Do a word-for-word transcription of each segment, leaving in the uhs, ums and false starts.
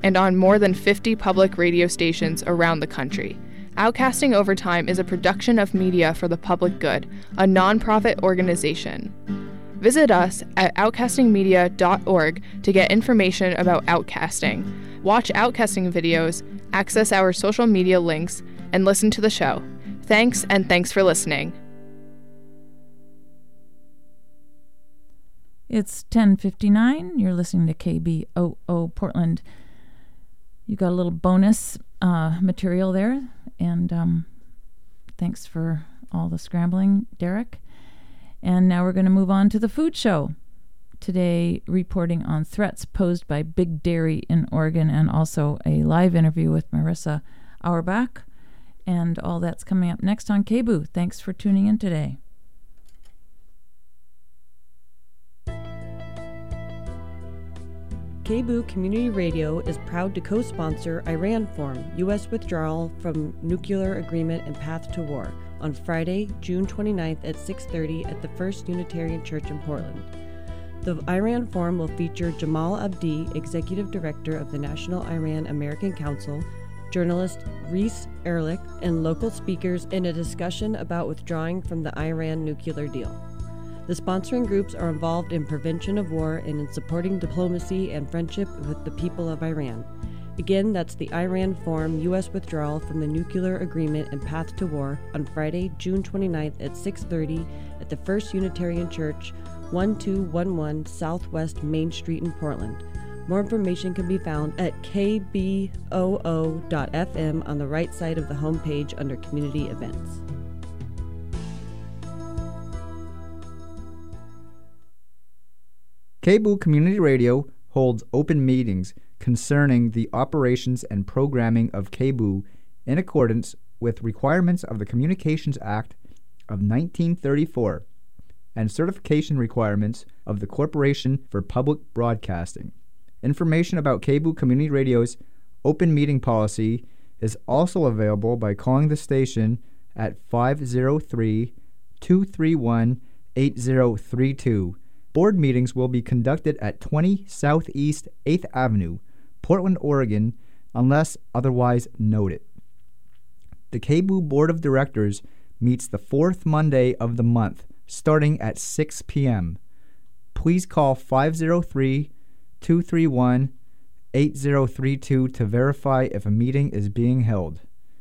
and on more than fifty public radio stations around the country. Outcasting Overtime is a production of Media for the Public Good, a nonprofit organization. Visit us at outcasting media dot org to get information about outcasting, watch outcasting videos, access our social media links, and listen to the show. Thanks, and thanks for listening. It's ten fifty-nine. You're listening to K B O O Portland. You got a little bonus uh, material there, and um, thanks for all the scrambling, Derek. And now we're going to move on to the food show. Today, reporting on threats posed by Big Dairy in Oregon, and also a live interview with Marissa Auerbach. And all that's coming up next on K B O O. Thanks for tuning in today. K B O O Community Radio is proud to co-sponsor Iran Forum, U S Withdrawal from Nuclear Agreement and Path to War, on Friday, June twenty-ninth at six thirty at the First Unitarian Church in Portland. The Iran Forum will feature Jamal Abdi, Executive Director of the National Iran American Council, journalist Reese Ehrlich, and local speakers in a discussion about withdrawing from the Iran nuclear deal. The sponsoring groups are involved in prevention of war and in supporting diplomacy and friendship with the people of Iran. Again, that's the Iran Forum U S Withdrawal from the Nuclear Agreement and Path to War on Friday, June twenty-ninth at six thirty at the First Unitarian Church, twelve eleven Southwest Main Street in Portland. More information can be found at k b o o dot f m on the right side of the homepage under Community Events. K B O O Community Radio holds open meetings concerning the operations and programming of K B O O in accordance with requirements of the Communications Act of nineteen thirty-four and certification requirements of the Corporation for Public Broadcasting. Information about K B O O Community Radio's open meeting policy is also available by calling the station at five oh three, two three one, eight oh three two. Board meetings will be conducted at twenty Southeast eighth Avenue, Portland, Oregon, unless otherwise noted. The K B O O Board of Directors meets the fourth Monday of the month, starting at six p.m. Please call five oh three, two three one, eight oh three two to verify if a meeting is being held.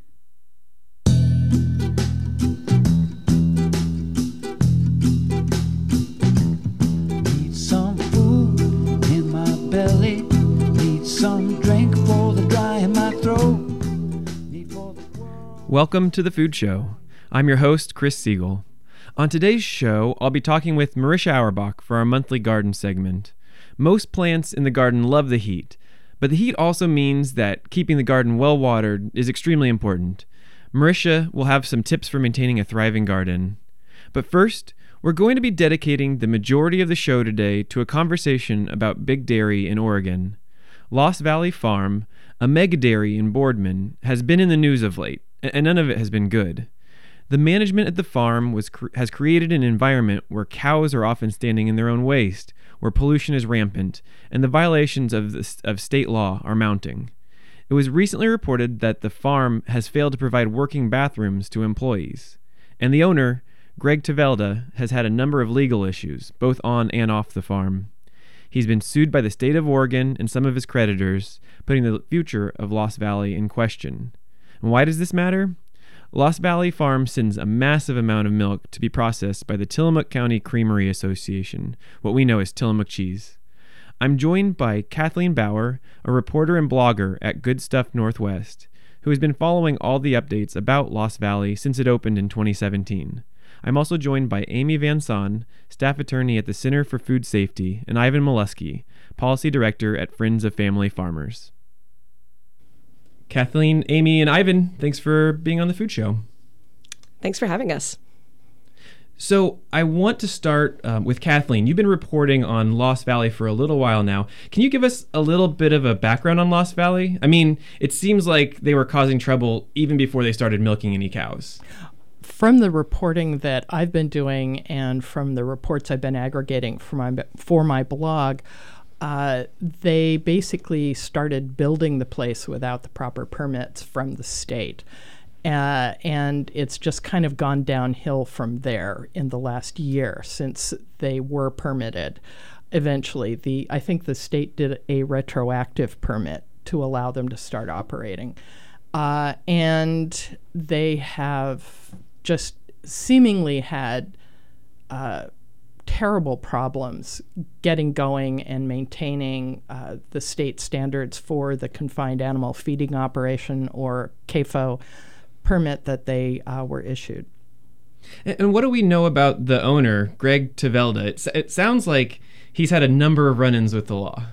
Belly, need some drink for the dry in my throat. Welcome to the Food Show. I'm your host, Chris Siegel. On today's show, I'll be talking with Marissa Auerbach for our monthly garden segment. Most plants in the garden love the heat, but the heat also means that keeping the garden well watered is extremely important. Marissa will have some tips for maintaining a thriving garden. But first, we're going to be dedicating the majority of the show today to a conversation about Big Dairy in Oregon. Lost Valley Farm, a mega dairy in Boardman, has been in the news of late, and none of it has been good. The management at the farm was cr- has created an environment where cows are often standing in their own waste, where pollution is rampant, and the violations of, the, of state law are mounting. It was recently reported that the farm has failed to provide working bathrooms to employees, and the owner, Greg Tavelda, has had a number of legal issues, both on and off the farm. He's been sued by the state of Oregon and some of his creditors, putting the future of Lost Valley in question. And why does this matter? Lost Valley Farm sends a massive amount of milk to be processed by the Tillamook County Creamery Association, what we know as Tillamook Cheese. I'm joined by Kathleen Bauer, a reporter and blogger at Good Stuff Northwest, who has been following all the updates about Lost Valley since it opened in twenty seventeen. I'm also joined by Amy Van Son, staff attorney at the Center for Food Safety, and Ivan Molesky, policy director at Friends of Family Farmers. Kathleen, Amy, and Ivan, thanks for being on the Food Show. Thanks for having us. So I want to start um, with Kathleen. You've been reporting on Lost Valley for a little while now. Can you give us a little bit of a background on Lost Valley? I mean, it seems like they were causing trouble even before they started milking any cows. From the reporting that I've been doing and from the reports I've been aggregating for my for my blog, uh, they basically started building the place without the proper permits from the state. Uh, and it's just kind of gone downhill from there in the last year since they were permitted. Eventually, the I think the state did a retroactive permit to allow them to start operating. Uh, and they have just seemingly had uh, terrible problems getting going and maintaining uh, the state standards for the confined animal feeding operation, or C A F O, permit that they uh, were issued. And, and what do we know about the owner, Greg Tavelda? It, it sounds like he's had a number of run-ins with the law.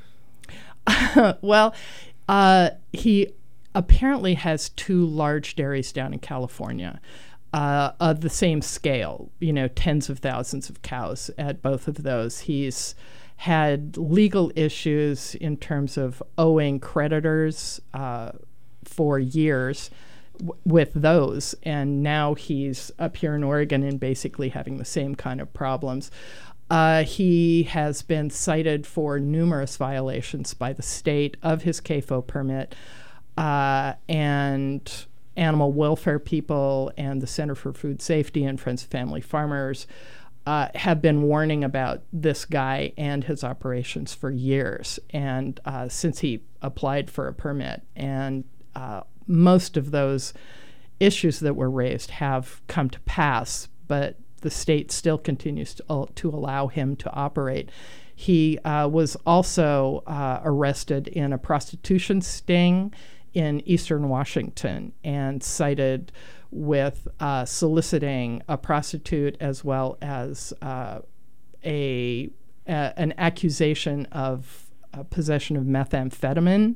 Well, uh, he apparently has two large dairies down in California uh, of the same scale, you know, tens of thousands of cows at both of those. He's had legal issues in terms of owing creditors uh, for years w- with those, and now he's up here in Oregon and basically having the same kind of problems. Uh, he has been cited for numerous violations by the state of his C A F O permit, uh, and animal welfare people and the Center for Food Safety and Friends of Family Farmers uh, have been warning about this guy and his operations for years, and uh, since he applied for a permit. And uh, most of those issues that were raised have come to pass, but the state still continues to, uh, to allow him to operate. He uh, was also uh, arrested in a prostitution sting in eastern Washington and cited with uh, soliciting a prostitute, as well as uh, a, a an accusation of uh, possession of methamphetamine.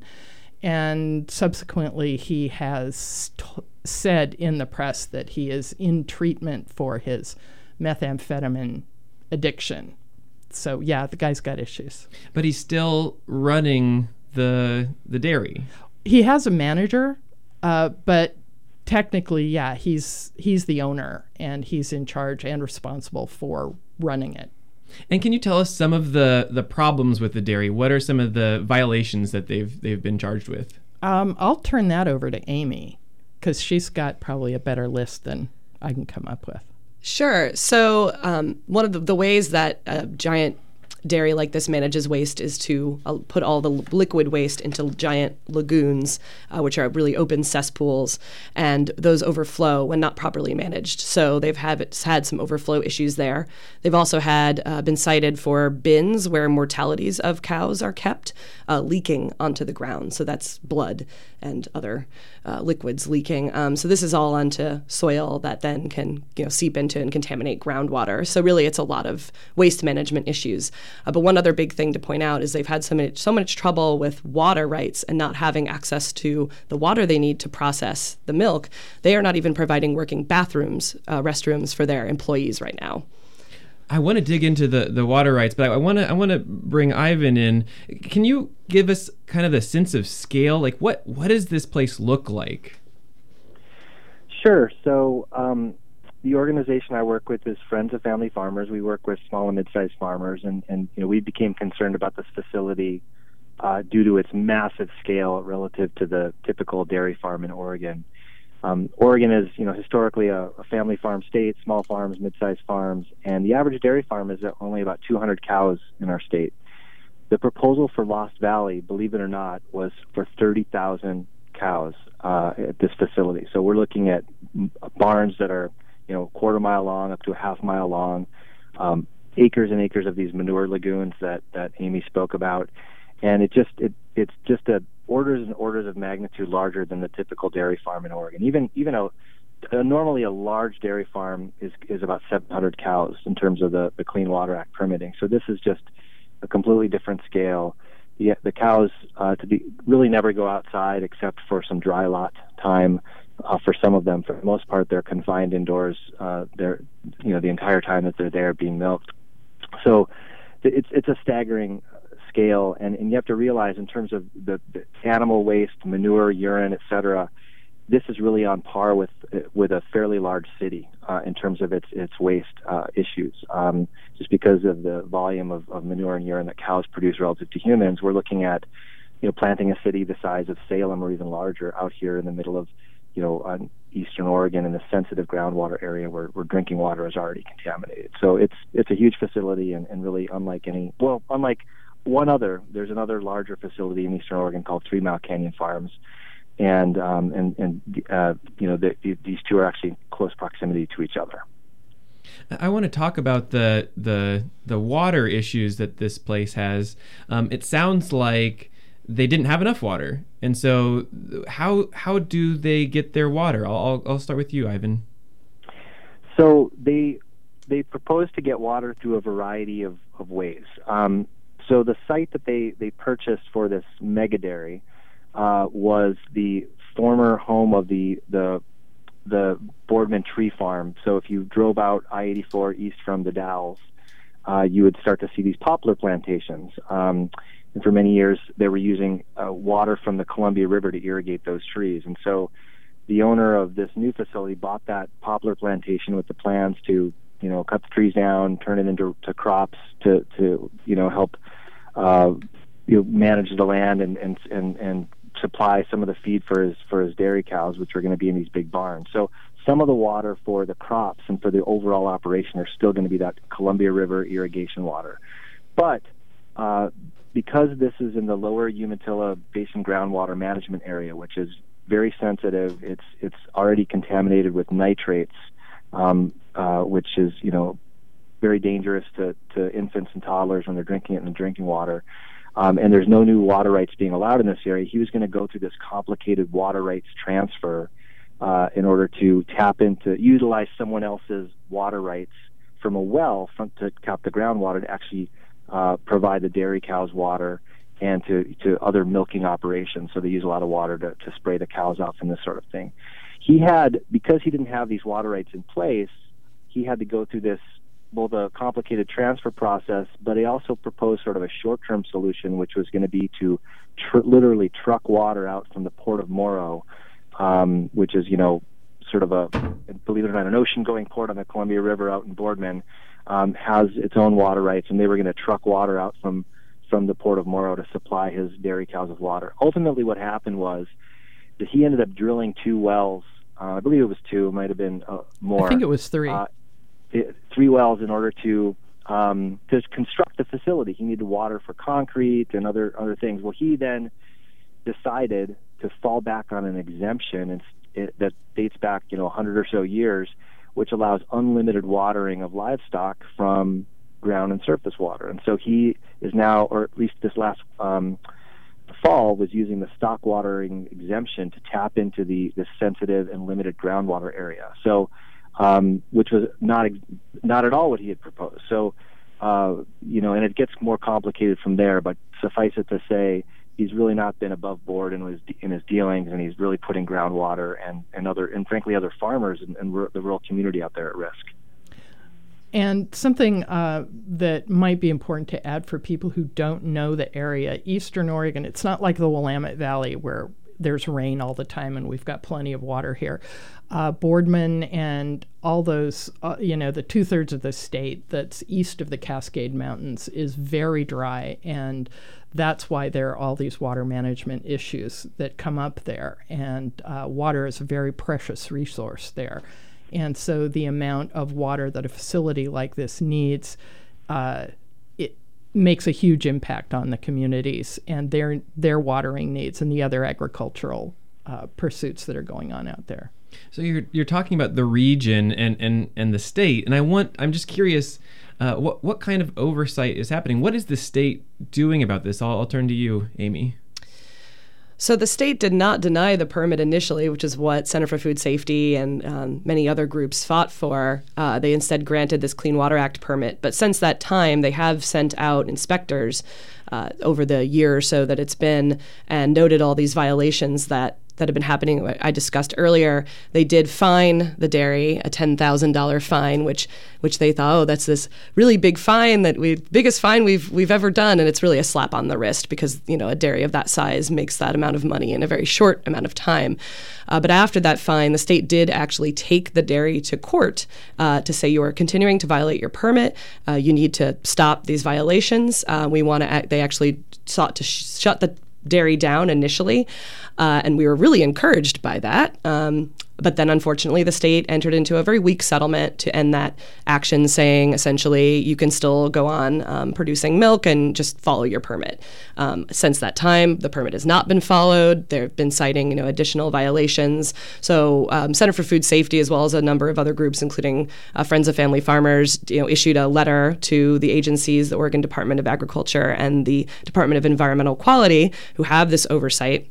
And subsequently, he has t- said in the press that he is in treatment for his methamphetamine addiction. So, yeah, the guy's got issues. But he's still running the the dairy. He has a manager, uh, but technically, yeah, he's he's the owner, and he's in charge and responsible for running it. And can you tell us some of the, the problems with the dairy? What are some of the violations that they've they've been charged with? Um, I'll turn that over to Amy, because she's got probably a better list than I can come up with. Sure. So um, one of the, the ways that a giant dairy like this manages waste is to uh, put all the liquid waste into giant lagoons, uh, which are really open cesspools, and those overflow when not properly managed. So they've have, had some overflow issues there. They've also had uh, been cited for bins where mortalities of cows are kept, uh, leaking onto the ground. So that's blood and other uh, liquids leaking. Um, so this is all onto soil that then can, you know, seep into and contaminate groundwater. So really, it's a lot of waste management issues. Uh, but one other big thing to point out is they've had so much, so much trouble with water rights and not having access to the water they need to process the milk. They are not even providing working bathrooms, uh, restrooms for their employees right now. I want to dig into the, the water rights, but I want to I want to bring Ivan in. Can you give us kind of the sense of scale? Like, what what does this place look like? Sure. So um, the organization I work with is Friends of Family Farmers. We work with small and mid-sized farmers, and, and you know, we became concerned about this facility uh, due to its massive scale relative to the typical dairy farm in Oregon. Um, Oregon is, you know, historically a, a family farm state, small farms, mid-sized farms, and the average dairy farm is only about two hundred cows in our state. The proposal for Lost Valley, believe it or not, was for thirty thousand cows uh, at this facility. So we're looking at barns that are, you know, a quarter mile long up to a half mile long, um, acres and acres of these manure lagoons that, that Amy spoke about. And it just it it's just a orders and orders of magnitude larger than the typical dairy farm in Oregon. Even even a, a normally a large dairy farm is is about seven hundred cows in terms of the, the Clean Water Act permitting. So this is just a completely different scale. The, the cows uh, to be really never go outside except for some dry lot time. Uh, for some of them, for the most part, they're confined indoors. Uh, they're you know the entire time that they're there being milked. So it's it's a staggering scale, and, and you have to realize in terms of the, the animal waste, manure, urine, et cetera, this is really on par with with a fairly large city uh, in terms of its its waste uh, issues. Um, just because of the volume of, of manure and urine that cows produce relative to humans, we're looking at, you know, planting a city the size of Salem or even larger out here in the middle of, you know, on eastern Oregon in the sensitive groundwater area where, where drinking water is already contaminated. So it's it's a huge facility and, and really unlike any, well, unlike one other, there's another larger facility in eastern Oregon called Three Mile Canyon Farms. And um, and and uh, you know the, the, these two are actually in close proximity to each other. I want to talk about the the the water issues that this place has. Um, it sounds like they didn't have enough water, and so how how do they get their water? I'll I'll, I'll start with you, Ivan. So they they propose to get water through a variety of of ways. Um, so the site that they they purchased for this mega dairy Uh, was the former home of the the the Boardman Tree Farm. So if you drove out I eighty-four east from the Dalles, uh, you would start to see these poplar plantations. Um, and for many years, they were using uh, water from the Columbia River to irrigate those trees. And so the owner of this new facility bought that poplar plantation with the plans to, you know, cut the trees down, turn it into to crops to, to you know, help uh, you know, manage the land and and and, and supply some of the feed for his for his dairy cows, which are going to be in these big barns. So some of the water for the crops and for the overall operation are still going to be that Columbia River irrigation water. But uh, because this is in the lower Umatilla Basin groundwater management area, which is very sensitive, it's it's already contaminated with nitrates, um, uh, which is you know very dangerous to, to infants and toddlers when they're drinking it in the drinking water. Um, and there's no new water rights being allowed in this area. He was going to go through this complicated water rights transfer uh, in order to tap into, utilize someone else's water rights from a well from, to cap the groundwater to actually uh, provide the dairy cows water and to, to other milking operations. So they use a lot of water to, to spray the cows off and this sort of thing. He had, because he didn't have these water rights in place, he had to go through this both a complicated transfer process, but he also proposed sort of a short-term solution, which was going to be to tr- literally truck water out from the Port of Morrow, um, which is, you know, sort of a, believe it or not, an ocean-going port on the Columbia River out in Boardman, um, has its own water rights, and they were going to truck water out from, from the Port of Morrow to supply his dairy cows with water. Ultimately, what happened was that he ended up drilling two wells. Uh, I believe it was two, it might have been uh, more. I think it was three. Uh, three wells in order to um, to construct the facility. He needed water for concrete and other other things. Well, he then decided to fall back on an exemption and it, that dates back, you know, a hundred or so years, which allows unlimited watering of livestock from ground and surface water. And so he is now, or at least this last um, fall, was using the stock watering exemption to tap into the the sensitive and limited groundwater area. So. Um, which was not not at all what he had proposed. So, uh, you know, and it gets more complicated from there. But suffice it to say, he's really not been above board in his in his dealings, and he's really putting groundwater and, and other and frankly other farmers and, and r- the rural community out there at risk. And something uh, that might be important to add for people who don't know the area, Eastern Oregon, it's not like the Willamette Valley where there's rain all the time and we've got plenty of water here. Uh, Boardman and all those, uh, you know, the two-thirds of the state that's east of the Cascade Mountains is very dry, and that's why there are all these water management issues that come up there. And uh, water is a very precious resource there. And so the amount of water that a facility like this needs, uh, it makes a huge impact on the communities and their their watering needs and the other agricultural uh, pursuits that are going on out there. So you're you're talking about the region and, and, and the state, and I want I'm just curious, uh, what what kind of oversight is happening? What is the state doing about this? I'll, I'll turn to you, Amy. So the state did not deny the permit initially, which is what Center for Food Safety and um, many other groups fought for. Uh, they instead granted this Clean Water Act permit. But since that time, they have sent out inspectors uh, over the year or so that it's been and noted all these violations that that had been happening, I discussed earlier, they did fine the dairy a ten thousand dollars fine, which which they thought, oh, that's this really big fine that we biggest fine we've we've ever done, and it's really a slap on the wrist because you know a dairy of that size makes that amount of money in a very short amount of time. Uh, but after that fine, the state did actually take the dairy to court uh, to say you are continuing to violate your permit. Uh, you need to stop these violations. Uh, we want to. Act, they actually sought to sh- shut the dairy down initially, uh, and we were really encouraged by that. Um, but then, unfortunately, the state entered into a very weak settlement to end that action, saying essentially you can still go on um, producing milk and just follow your permit. Um, since that time, the permit has not been followed. They've been citing, you know, additional violations. So, um, Center for Food Safety, as well as a number of other groups, including uh, Friends of Family Farmers, you know, issued a letter to the agencies, the Oregon Department of Agriculture and the Department of Environmental Quality, who have this oversight,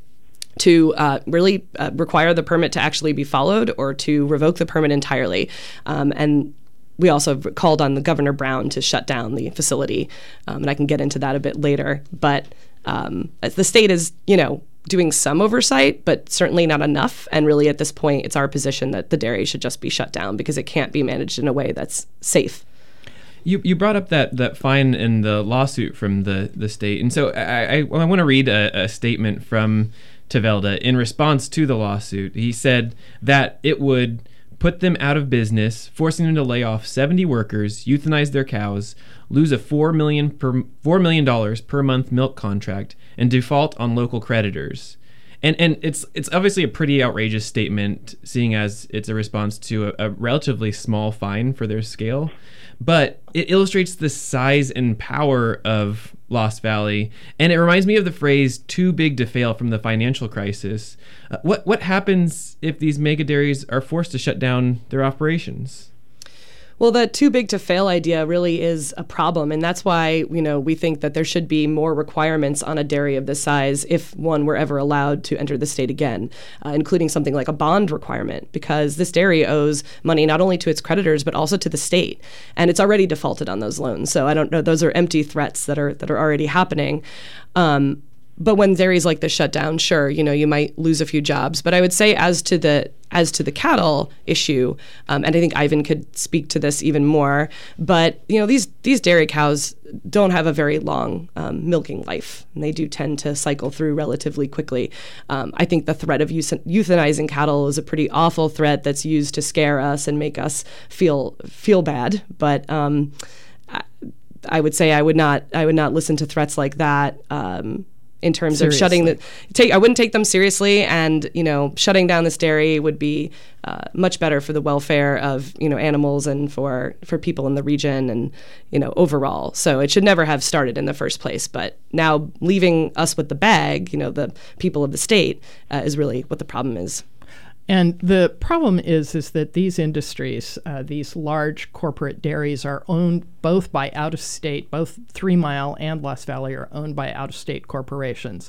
to uh, really uh, require the permit to actually be followed or to revoke the permit entirely. Um, and we also called on the Governor Brown to shut down the facility, um, and I can get into that a bit later. But um, the state is, you know, doing some oversight, but certainly not enough. And really, at this point, it's our position that the dairy should just be shut down because it can't be managed in a way that's safe. You you brought up that, that fine and the lawsuit from the, the state. And so I, I, well, I want to read a, a statement from Tevelda in response to the lawsuit. He said that it would put them out of business, forcing them to lay off seventy workers, euthanize their cows, lose a four million per four million dollars per month milk contract, and default on local creditors. And and it's it's obviously a pretty outrageous statement, seeing as it's a response to a, a relatively small fine for their scale. But it illustrates the size and power of Lost Valley, and it reminds me of the phrase "too big to fail" from the financial crisis. Uh, what what happens if these mega dairies are forced to shut down their operations? Well, the too big to fail idea really is a problem, and that's why, you know, we think that there should be more requirements on a dairy of this size if one were ever allowed to enter the state again, uh, including something like a bond requirement, because this dairy owes money not only to its creditors but also to the state, and it's already defaulted on those loans. So I don't know; those are empty threats that are that are already happening. Um, But when dairies like this shut down, sure, you know, you might lose a few jobs. But I would say as to the as to the cattle issue, um, and I think Ivan could speak to this even more, but, you know, these these dairy cows don't have a very long um, milking life. And they do tend to cycle through relatively quickly. Um, I think the threat of euth- euthanizing cattle is a pretty awful threat that's used to scare us and make us feel feel bad. But um, I, I would say I would not I would not listen to threats like that. Um, in terms seriously. of shutting the, take, I wouldn't take them seriously, and, you know, shutting down this dairy would be uh, much better for the welfare of, you know, animals and for, for people in the region and, you know, overall. So it should never have started in the first place. But now leaving us with the bag, you know, the people of the state, uh, is really what the problem is. And the problem is is that these industries, uh, these large corporate dairies, are owned both by out-of-state, both Three Mile and Lost Valley are owned by out-of-state corporations.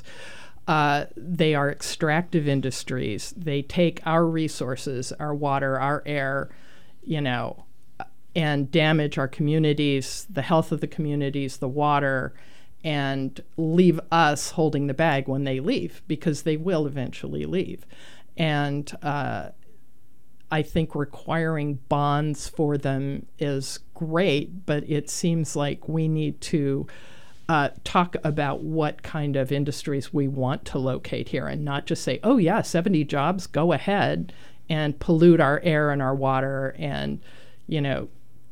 Uh, they are extractive industries. They take our resources, our water, our air, you know, and damage our communities, the health of the communities, the water, and leave us holding the bag when they leave, because they will eventually leave. And uh, I think requiring bonds for them is great, but it seems like we need to uh, talk about what kind of industries we want to locate here and not just say, oh, yeah, seventy jobs, go ahead and pollute our air and our water and, you know,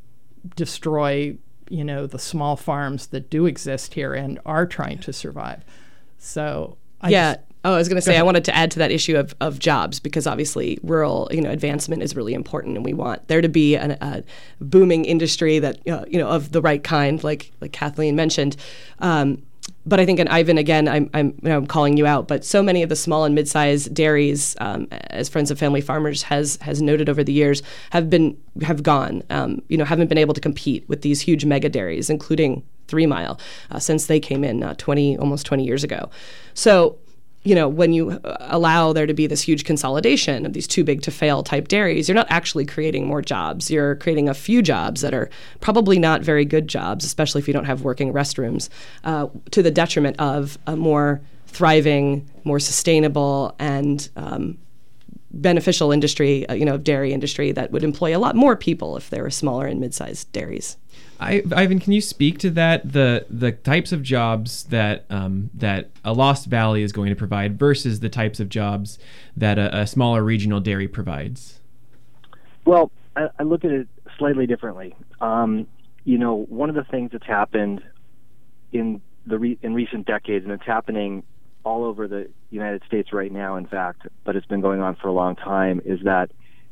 destroy, you know, the small farms that do exist here and are trying to survive. So I yeah. just, Oh, I was going to say, I wanted to add to that issue of, of jobs, because obviously rural, you know, advancement is really important, and we want there to be an, a booming industry that, uh, you know, of the right kind, like like Kathleen mentioned. Um, but I think, and Ivan, again, I'm I'm, you know, I'm calling you out, but so many of the small and mid-sized dairies, um, as Friends of Family Farmers has has noted over the years, have been have gone, um, you know, haven't been able to compete with these huge mega dairies, including Three Mile, uh, since they came in uh, twenty almost twenty years ago. So, you know, when you allow there to be this huge consolidation of these too big to fail type dairies, you're not actually creating more jobs. You're creating a few jobs that are probably not very good jobs, especially if you don't have working restrooms, uh, to the detriment of a more thriving, more sustainable, and um, beneficial industry, uh, you know, dairy industry that would employ a lot more people if there were smaller and mid-sized dairies. I, Ivan, can you speak to that, the the types of jobs that um, that a Lost Valley is going to provide versus the types of jobs that a, a smaller regional dairy provides? Well, I, I look at it slightly differently. Um, you know, one of the things that's happened in the re- in recent decades, and it's happening all over the United States right now, in fact, but it's been going on for a long time, is that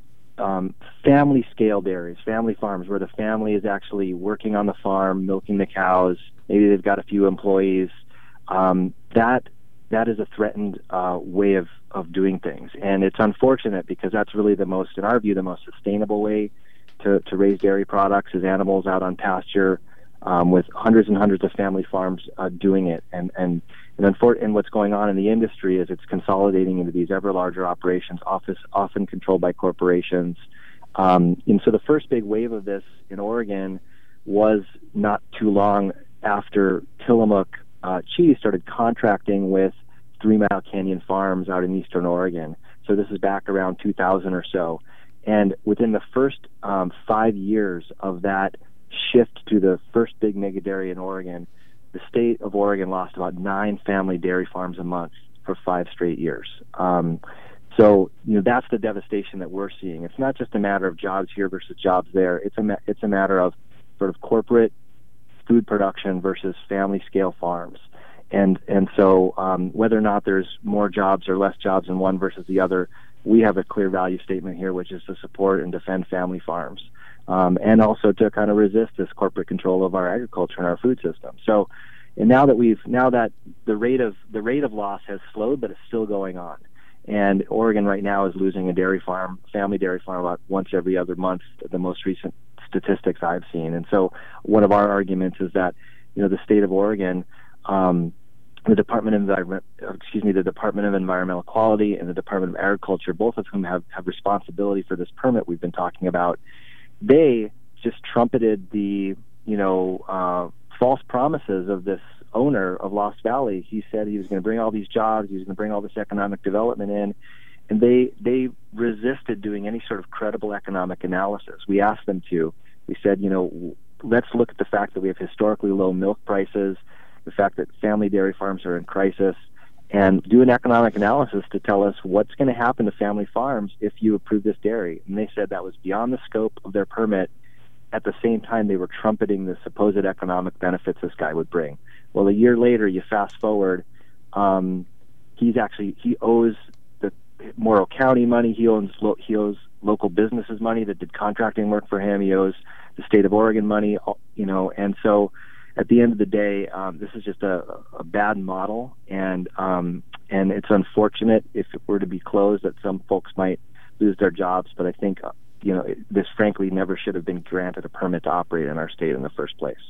um, family scale dairies, family farms, where the family is actually working on the farm, milking the cows, maybe they've got a few employees, um, that that is a threatened uh, way of, of doing things. And it's unfortunate because that's really the most, in our view, the most sustainable way to, to raise dairy products is animals out on pasture, Um, with hundreds and hundreds of family farms uh, doing it. And and and, unfor- and what's going on in the industry is it's consolidating into these ever larger operations, office, often controlled by corporations. Um, and so the first big wave of this in Oregon was not too long after Tillamook uh, Cheese started contracting with Three Mile Canyon Farms out in eastern Oregon. So this is back around two thousand or so. And within the first um, five years of that shift to the first big mega dairy in Oregon, the state of Oregon lost about nine family dairy farms a month for five straight years. Um, so, you know, that's the devastation that we're seeing. It's not just a matter of jobs here versus jobs there. It's a ma- it's a matter of sort of corporate food production versus family scale farms. And and so um, whether or not there's more jobs or less jobs in one versus the other, we have a clear value statement here, which is to support and defend family farms. Um, and also to kind of resist this corporate control of our agriculture and our food system. So, and now that we've now that the rate of the rate of loss has slowed, but it's still going on. And Oregon right now is losing a dairy farm, family dairy farm, about once every other month. The most recent statistics I've seen. And so, one of our arguments is that, you know, the state of Oregon, um, the Department of Environment, excuse me, the Department of Environmental Quality and the Department of Agriculture, both of whom have have responsibility for this permit we've been talking about. They just trumpeted the, you know, uh, false promises of this owner of Lost Valley. He said he was going to bring all these jobs, he was going to bring all this economic development in, and they they resisted doing any sort of credible economic analysis. We asked them to. We said, you know, let's look at the fact that we have historically low milk prices, the fact that family dairy farms are in crisis, and do an economic analysis to tell us what's going to happen to family farms if you approve this dairy. And they said that was beyond the scope of their permit. At the same time, they were trumpeting the supposed economic benefits this guy would bring. Well, a year later, you fast forward, um, he's actually, he owes the Morrow County money, he owes, lo- he owes local businesses money that did contracting work for him, he owes the state of Oregon money, you know, and so at the end of the day, um, this is just a, a bad model, and um, and it's unfortunate if it were to be closed that some folks might lose their jobs. But I think, uh, you know, it, this frankly never should have been granted a permit to operate in our state in the first place.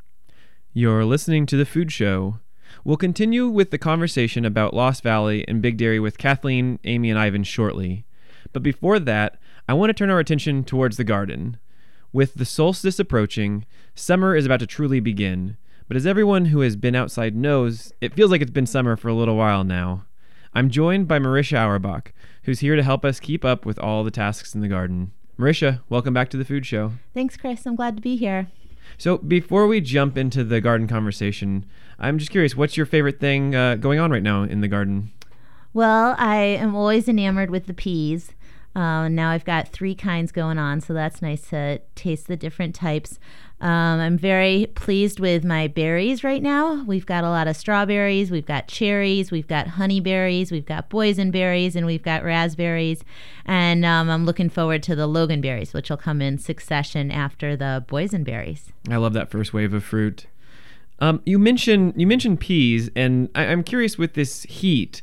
You're listening to The Food Show. We'll continue with the conversation about Lost Valley and Big Dairy with Kathleen, Amy, and Ivan shortly. But before that, I want to turn our attention towards the garden. With the solstice approaching, summer is about to truly begin, but as everyone who has been outside knows, it feels like it's been summer for a little while now. I'm joined by Marisha Auerbach, who's here to help us keep up with all the tasks in the garden. Marisha, welcome back to The Food Show. Thanks, Chris. I'm glad to be here. So before we jump into the garden conversation, I'm just curious, what's your favorite thing uh, going on right now in the garden? Well, I am always enamored with the peas. Uh, now I've got three kinds going on, so that's nice to taste the different types. Um, I'm very pleased with my berries right now. We've got a lot of strawberries, we've got cherries, we've got honeyberries, we've got boysenberries, and we've got raspberries. And um, I'm looking forward to the loganberries, which will come in succession after the boysenberries. I love that first wave of fruit. Um, you mentioned you mentioned peas, and I, I'm curious with this heat.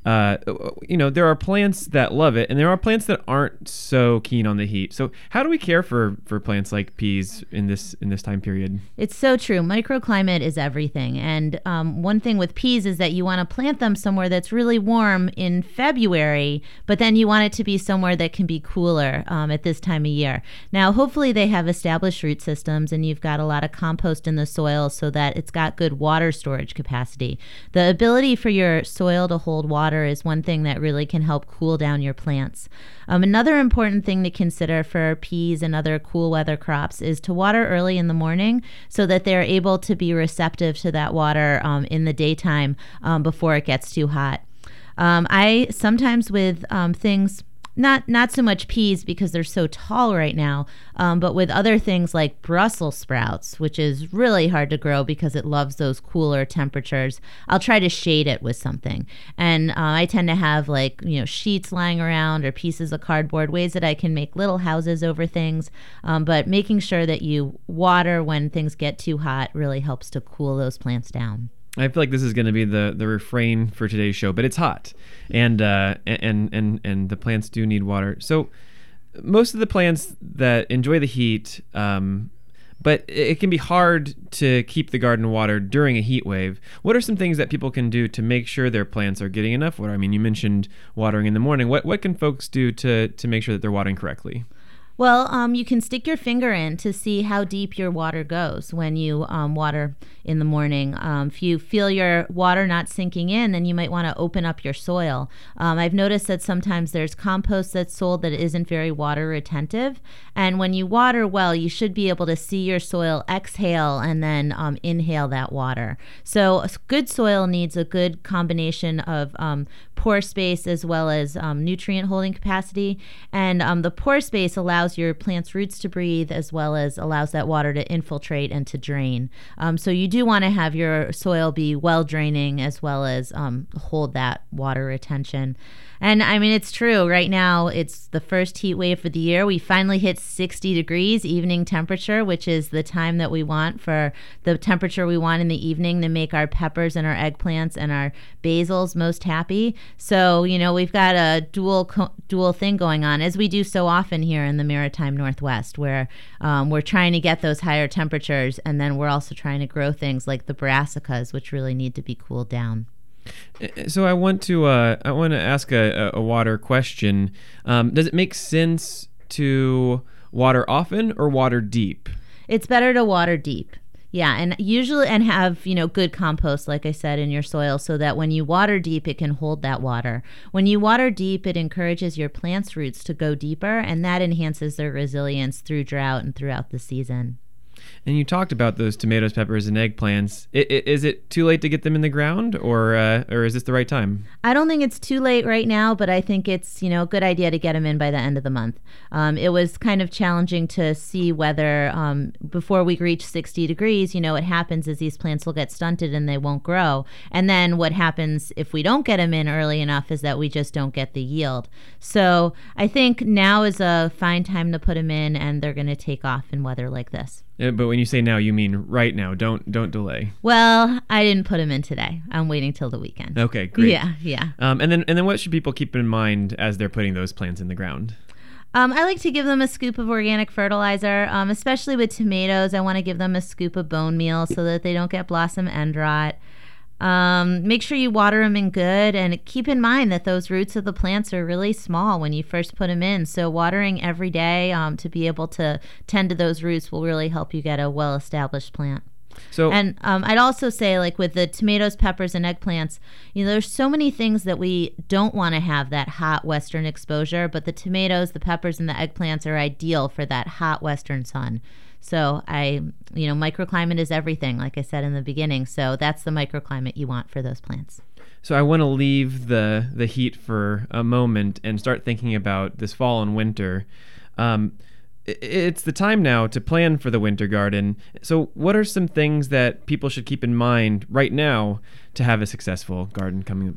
uh, you know, there are plants that love it, and there are plants that aren't so keen on the heat. So how do we care for, for plants like peas in this in this time period? It's so true. Microclimate is everything. And um, one thing with peas is that you want to plant them somewhere that's really warm in February, but then you want it to be somewhere that can be cooler um, at this time of year. Now, hopefully they have established root systems and you've got a lot of compost in the soil so that it's got good water storage capacity. The ability for your soil to hold water is one thing that really can help cool down your plants. Um, another important thing to consider for peas and other cool weather crops is to water early in the morning so that they're able to be receptive to that water um, in the daytime um, before it gets too hot. Um, I sometimes with um, things Not not so much peas because they're so tall right now, um, but with other things like Brussels sprouts, which is really hard to grow because it loves those cooler temperatures. I'll try to shade it with something. And uh, I tend to have like, you know, sheets lying around or pieces of cardboard, ways that I can make little houses over things. Um, but making sure that you water when things get too hot really helps to cool those plants down. I feel like this is going to be the, the refrain for today's show, but it's hot, and uh, and and and the plants do need water. So most of the plants that enjoy the heat, um, but it can be hard to keep the garden watered during a heat wave. What are some things that people can do to make sure their plants are getting enough water? I mean, you mentioned watering in the morning. What what can folks do to to make sure that they're watering correctly? Well, um, you can stick your finger in to see how deep your water goes when you um, water in the morning. Um, if you feel your water not sinking in, then you might want to open up your soil. Um, I've noticed that sometimes there's compost that's sold that isn't very water retentive. And when you water well, you should be able to see your soil exhale and then um, inhale that water. So good soil needs a good combination of um, pore space as well as um, nutrient holding capacity. And um, the pore space allows your plant's roots to breathe as well as allows that water to infiltrate and to drain. Um, so you do want to have your soil be well draining as well as um, hold that water retention. And I mean, it's true. Right now, it's the first heat wave for the year. We finally hit sixty degrees evening temperature, which is the time that we want for the temperature we want in the evening to make our peppers and our eggplants and our basils most happy. So, you know, we've got a dual co- dual thing going on, as we do so often here in the Maritime Northwest, where um, we're trying to get those higher temperatures, and then we're also trying to grow things like the brassicas, which really need to be cooled down. So I want to uh, I want to ask a, a water question. Um, does it make sense to water often or water deep? It's better to water deep. Yeah, and usually and have, you know, good compost, like I said, in your soil so that when you water deep, it can hold that water. When you water deep, it encourages your plant's roots to go deeper, and that enhances their resilience through drought and throughout the season. And you talked about those tomatoes, peppers, and eggplants. I, I, is it too late to get them in the ground, or uh, or is this the right time? I don't think it's too late right now, but I think it's, you know, a good idea to get them in by the end of the month. Um, it was kind of challenging to see whether um, before we reach sixty degrees, you know, what happens is these plants will get stunted and they won't grow. And then what happens if we don't get them in early enough is that we just don't get the yield. So I think now is a fine time to put them in, and they're going to take off in weather like this. Yeah, but when you say now, you mean right now. Don't don't delay. Well, I didn't put them in today. I'm waiting till the weekend. Okay, great. Yeah, yeah. Um, and then and then what should people keep in mind as they're putting those plants in the ground? Um, I like to give them a scoop of organic fertilizer, um, especially with tomatoes. I want to give them a scoop of bone meal so that they don't get blossom end rot. Um, make sure you water them in good, and keep in mind that those roots of the plants are really small when you first put them in. So watering every day um, to be able to tend to those roots will really help you get a well-established plant. So, and um, I'd also say, like with the tomatoes, peppers, and eggplants, you know, there's so many things that we don't want to have that hot western exposure, but the tomatoes, the peppers, and the eggplants are ideal for that hot western sun. So I, you know, microclimate is everything, like I said in the beginning. So that's the microclimate you want for those plants. So I want to leave the the heat for a moment and start thinking about this fall and winter. Um, it's the time now to plan for the winter garden. So what are some things that people should keep in mind right now to have a successful garden coming up?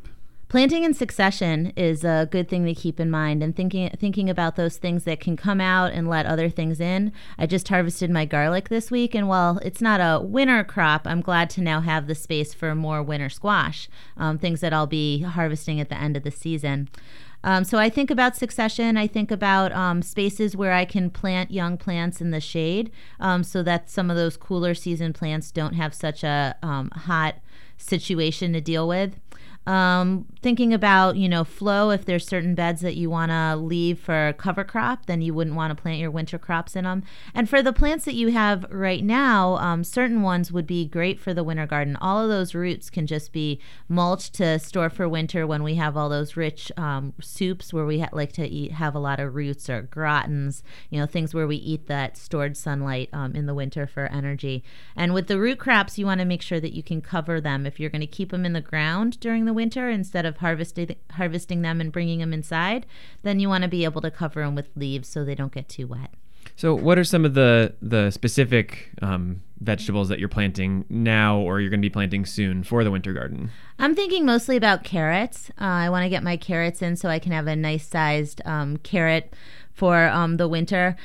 Planting in succession is a good thing to keep in mind, and thinking thinking about those things that can come out and let other things in. I just harvested my garlic this week, and while it's not a winter crop, I'm glad to now have the space for more winter squash, um, things that I'll be harvesting at the end of the season. Um, so I think about succession. I think about um, spaces where I can plant young plants in the shade, um, so that some of those cooler season plants don't have such a um, hot situation to deal with. Um, thinking about, you know, flow, if there's certain beds that you want to leave for cover crop, then you wouldn't want to plant your winter crops in them. And for the plants that you have right now, um, certain ones would be great for the winter garden. All of those roots can just be mulched to store for winter when we have all those rich um, soups where we ha- like to eat, have a lot of roots, or gratins, you know, things where we eat that stored sunlight um, in the winter for energy. And with the root crops, you want to make sure that you can cover them. If you're going to keep them in the ground during the winter instead of harvesting harvesting them and bringing them inside, then you want to be able to cover them with leaves so they don't get too wet. So what are some of the the specific um, vegetables that you're planting now, or you're going to be planting soon for the winter garden? I'm thinking mostly about carrots. Uh, I want to get my carrots in so I can have a nice sized um, carrot for um, the winter.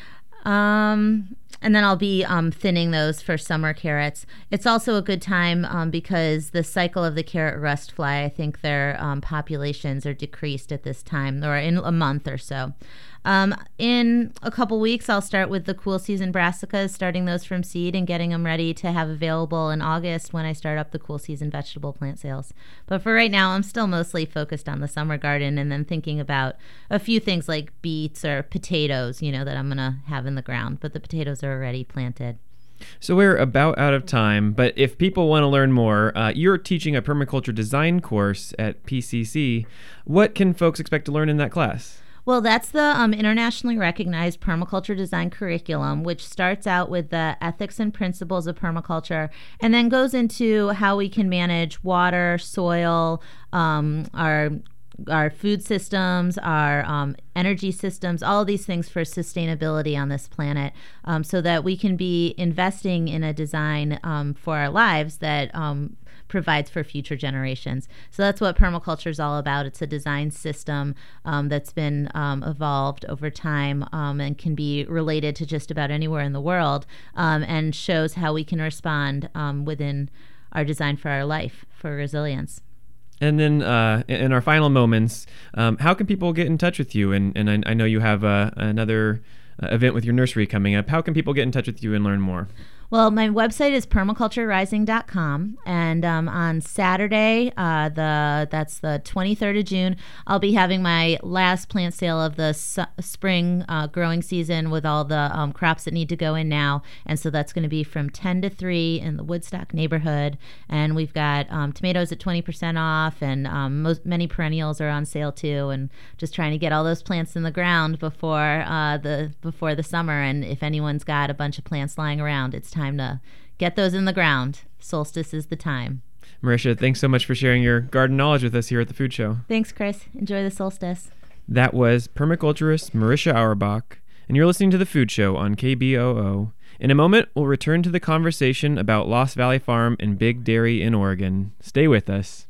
Um, and then I'll be um, thinning those for summer carrots. It's also a good time um, because the cycle of the carrot rust fly, I think their um, populations are decreased at this time, or in a month or so. Um, in a couple weeks, I'll start with the cool season brassicas, starting those from seed and getting them ready to have available in August when I start up the cool season vegetable plant sales. But for right now, I'm still mostly focused on the summer garden, and then thinking about a few things like beets or potatoes, you know, that I'm going to have in the ground. But the potatoes are already planted. So we're about out of time, but if people want to learn more, uh, you're teaching a permaculture design course at P C C. What can folks expect to learn in that class? Well, that's the um, internationally recognized permaculture design curriculum, which starts out with the ethics and principles of permaculture and then goes into how we can manage water, soil, um, our our food systems, our um, energy systems, all of these things for sustainability on this planet, um, so that we can be investing in a design um, for our lives that um, provides for future generations. So that's what permaculture is all about. It's a design system um, that's been um, evolved over time um, and can be related to just about anywhere in the world, um, and shows how we can respond um, within our design for our life, for resilience. And then uh, in our final moments, um, how can people get in touch with you? And, and I, I know you have uh, another uh, event with your nursery coming up. How can people get in touch with you and learn more? Well, my website is permaculture rising dot com, and um, on Saturday, uh, the that's the twenty-third of June, I'll be having my last plant sale of the su- spring uh, growing season with all the um, crops that need to go in now, and so that's going to be from ten to three in the Woodstock neighborhood, and we've got um, tomatoes at twenty percent off, and um, most many perennials are on sale too, and just trying to get all those plants in the ground before uh, the before the summer. And if anyone's got a bunch of plants lying around, it's time time to get those in the ground. Solstice is the time. Marisha, thanks so much for sharing your garden knowledge with us here at the Food Show. Thanks, Chris. Enjoy the solstice. That was permaculturist Marisha Auerbach, and you're listening to the Food Show on K B O O. In a moment, we'll return to the conversation about Lost Valley Farm and Big Dairy in Oregon. Stay with us.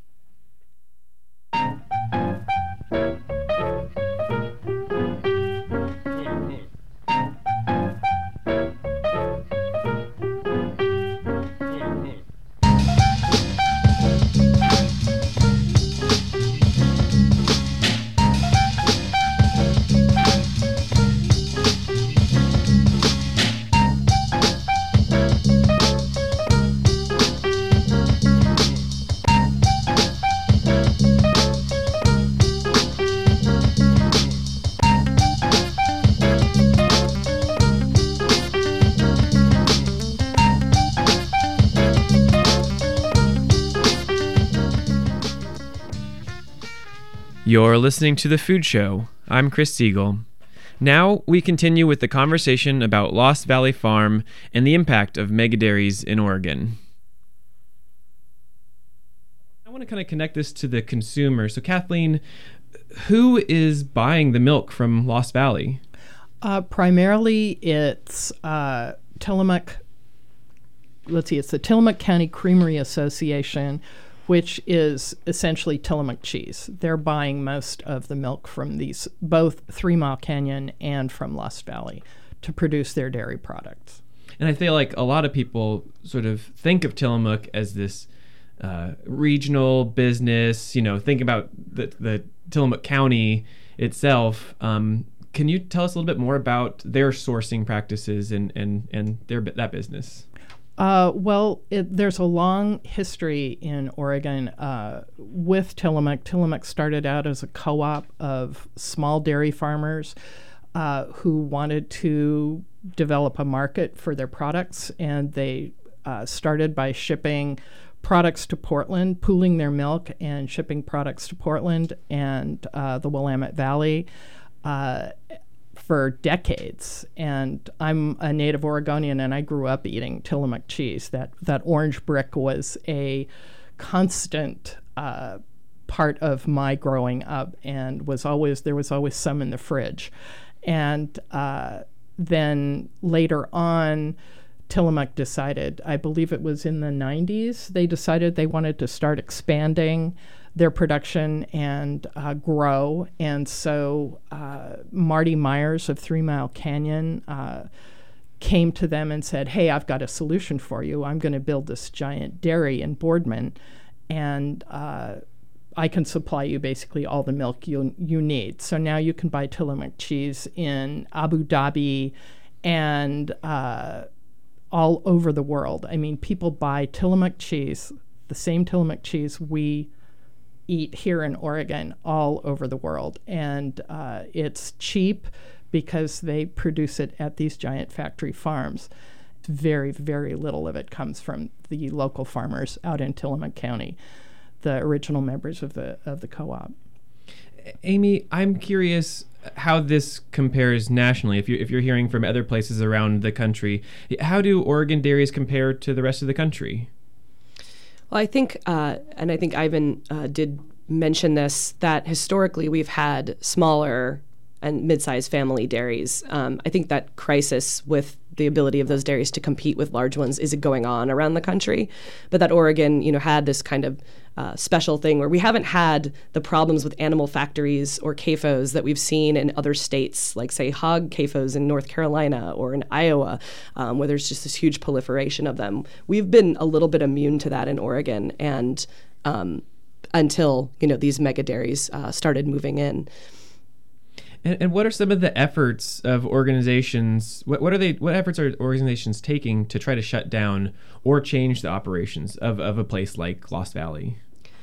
You're listening to The Food Show. I'm Chris Siegel. Now we continue with the conversation about Lost Valley Farm and the impact of mega dairies in Oregon. I want to kind of connect this to the consumer. So Kathleen, who is buying the milk from Lost Valley? Uh, primarily it's uh, Tillamook, let's see, it's the Tillamook County Creamery Association, which is essentially Tillamook cheese. They're buying most of the milk from these, both Three Mile Canyon and from Lost Valley, to produce their dairy products. And I feel like a lot of people sort of think of Tillamook as this uh, regional business, you know, think about the, the Tillamook County itself. Um, can you tell us a little bit more about their sourcing practices and, and, and their that business? Uh, well, it, there's a long history in Oregon uh, with Tillamook. Tillamook started out as a co-op of small dairy farmers uh, who wanted to develop a market for their products, and they uh, started by shipping products to Portland, pooling their milk and shipping products to Portland and uh, the Willamette Valley uh, for decades. And I'm a native Oregonian, and I grew up eating Tillamook cheese. That that orange brick was a constant uh, part of my growing up, and was always there was always some in the fridge. And uh, then later on, Tillamook decided, I believe it was in the nineties, they decided they wanted to start expanding their production and uh, grow. And so uh, Marty Myers of Three Mile Canyon uh, came to them and said, hey, I've got a solution for you. I'm going to build this giant dairy in Boardman, and uh, I can supply you basically all the milk you, you need. So now you can buy Tillamook cheese in Abu Dhabi and uh, all over the world. I mean, people buy Tillamook cheese, the same Tillamook cheese we eat here in Oregon, all over the world. And uh, it's cheap because they produce it at these giant factory farms. Very, very little of it comes from the local farmers out in Tillamook County, the original members of the of the co-op. Amy, I'm curious how this compares nationally. If you if you're hearing from other places around the country, how do Oregon dairies compare to the rest of the country? Well, I think, uh, and I think Ivan uh, did mention this, that historically we've had smaller and mid-sized family dairies. Um, I think that crisis with the ability of those dairies to compete with large ones is going on around the country, but that Oregon, you know, had this kind of uh, special thing where we haven't had the problems with animal factories or C A F Os that we've seen in other states, like say hog C A F Os in North Carolina or in Iowa, um, where there's just this huge proliferation of them. We've been a little bit immune to that in Oregon, and um, until you know these mega dairies uh, started moving in. And, and what are some of the efforts of organizations? What, what are they? What efforts are organizations taking to try to shut down or change the operations of, of a place like Lost Valley?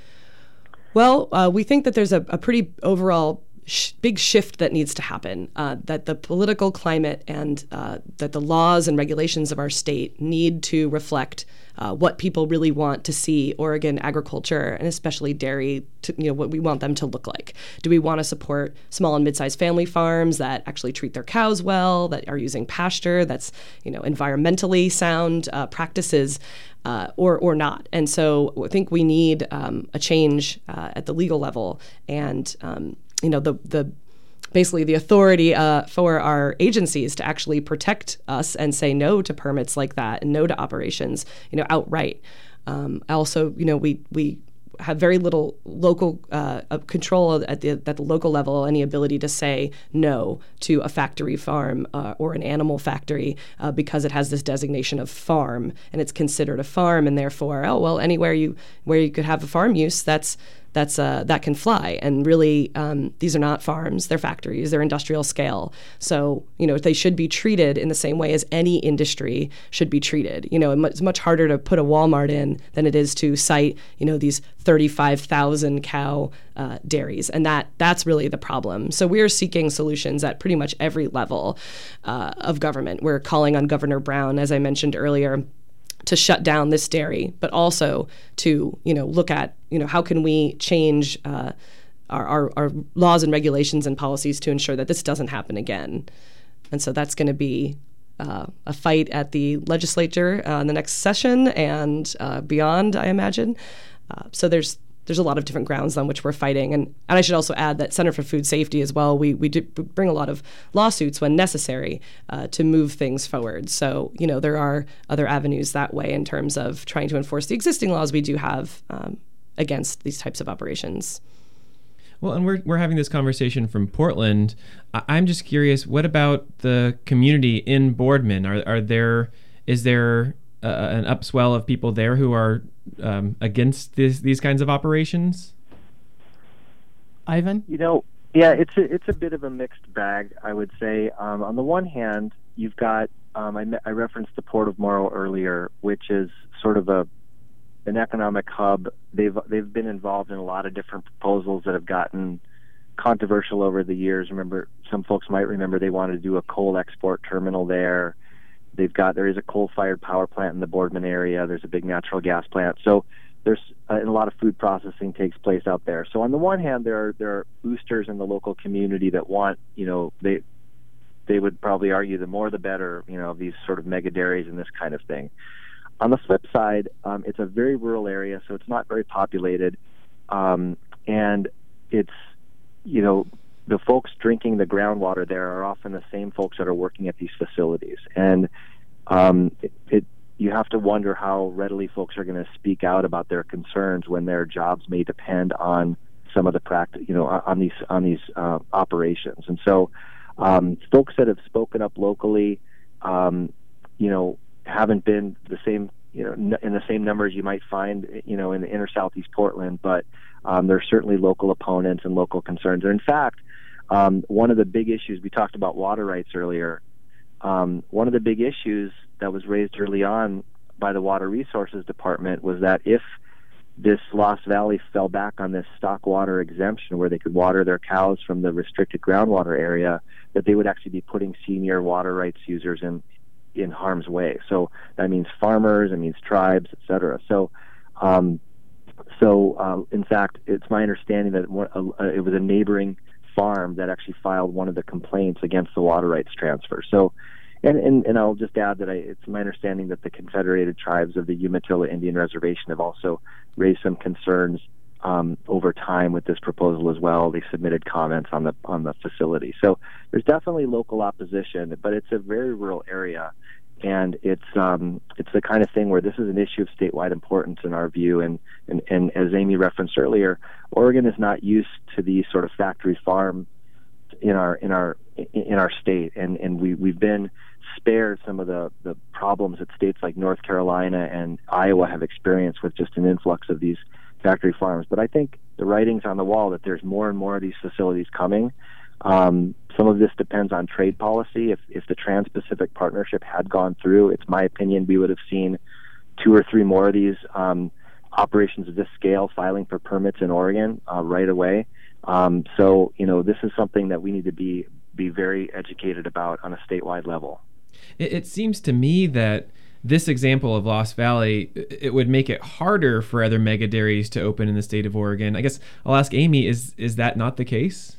Well, uh, we think that there's a, a pretty overall sh- big shift that needs to happen. Uh, that the political climate and uh, that the laws and regulations of our state need to reflect Uh, what people really want to see Oregon agriculture and especially dairy, to, you know, what we want them to look like. Do we want to support small and mid-sized family farms that actually treat their cows well, that are using pasture, that's, you know, environmentally sound uh, practices, uh, or or not? And so I think we need um, a change uh, at the legal level, and um, you know, the the. basically the authority uh, for our agencies to actually protect us and say no to permits like that and no to operations, you know, outright. Um, also, you know, we we have very little local uh, control at the at the local level, any ability to say no to a factory farm uh, or an animal factory uh, because it has this designation of farm and it's considered a farm, and therefore, oh well, anywhere you where you could have a farm use, that's That's uh, that can fly. And really, um, these are not farms; they're factories. They're industrial scale. So, you know, they should be treated in the same way as any industry should be treated. You know, it's much harder to put a Walmart in than it is to cite, you know, these thirty-five thousand cow uh, dairies, and that that's really the problem. So we're seeking solutions at pretty much every level uh, of government. We're calling on Governor Brown, as I mentioned earlier, to shut down this dairy, but also to, you know, look at, you know, how can we change uh, our, our, our laws and regulations and policies to ensure that this doesn't happen again. And so that's going to be uh, a fight at the legislature uh, in the next session and uh, beyond, I imagine. Uh, so there's there's a lot of different grounds on which we're fighting. And, and I should also add that Center for Food Safety as well, we, we do bring a lot of lawsuits when necessary uh, to move things forward. So, you know, there are other avenues that way in terms of trying to enforce the existing laws we do have um, against these types of operations. Well, and we're we're having this conversation from Portland. I- I'm just curious, what about the community in Boardman? Are are there is there uh, an upswell of people there who are um, against this, these kinds of operations? Ivan? You know, yeah, it's a, it's a bit of a mixed bag, I would say. Um, on the one hand, you've got um, I, me- I referenced the Port of Morrow earlier, which is sort of a an economic hub. They've they've been involved in a lot of different proposals that have gotten controversial over the years. Remember, some folks might remember they wanted to do a coal export terminal there. They've got there is a coal-fired power plant in the Boardman area. There's a big natural gas plant. So there's uh, and a lot of food processing takes place out there. So on the one hand, there are there are boosters in the local community that want, you know, they they would probably argue the more the better, you know, of these sort of mega dairies and this kind of thing. On the flip side, um, it's a very rural area, so it's not very populated, um, and it's, you know, the folks drinking the groundwater there are often the same folks that are working at these facilities, and um, it, it you have to wonder how readily folks are going to speak out about their concerns when their jobs may depend on some of the practice, you know, on these on these uh, operations. And so, um, folks that have spoken up locally, um, you know, haven't been the same, you know, n- in the same numbers you might find, you know, in the inner southeast Portland, but um, there are certainly local opponents and local concerns. And in fact, um, one of the big issues, we talked about water rights earlier, um, one of the big issues that was raised early on by the Water Resources Department was that if this Lost Valley fell back on this stock water exemption where they could water their cows from the restricted groundwater area, that they would actually be putting senior water rights users in in harm's way. So that means farmers, it means tribes, et cetera. So, um, so um, in fact, it's my understanding that one, uh, it was a neighboring farm that actually filed one of the complaints against the water rights transfer. So, and, and, and I'll just add that I, it's my understanding that the Confederated Tribes of the Umatilla Indian Reservation have also raised some concerns um, over time with this proposal as well. They submitted comments on the on the facility. So there's definitely local opposition, but it's a very rural area, and it's um, it's the kind of thing where this is an issue of statewide importance in our view. And, and, and as Amy referenced earlier, Oregon is not used to these sort of factory farm in our in our in our state, and, and we we've been spared some of the, the problems that states like North Carolina and Iowa have experienced with just an influx of these factory farms. But I think the writing's on the wall that there's more and more of these facilities coming. Um, some of this depends on trade policy. If if the Trans-Pacific Partnership had gone through, it's my opinion we would have seen two or three more of these um, operations of this scale filing for permits in Oregon uh, right away. Um, so, you know, this is something that we need to be be very educated about on a statewide level. It, it seems to me that this example of Lost Valley, it would make it harder for other mega dairies to open in the state of Oregon. I guess I'll ask Amy, is is that not the case?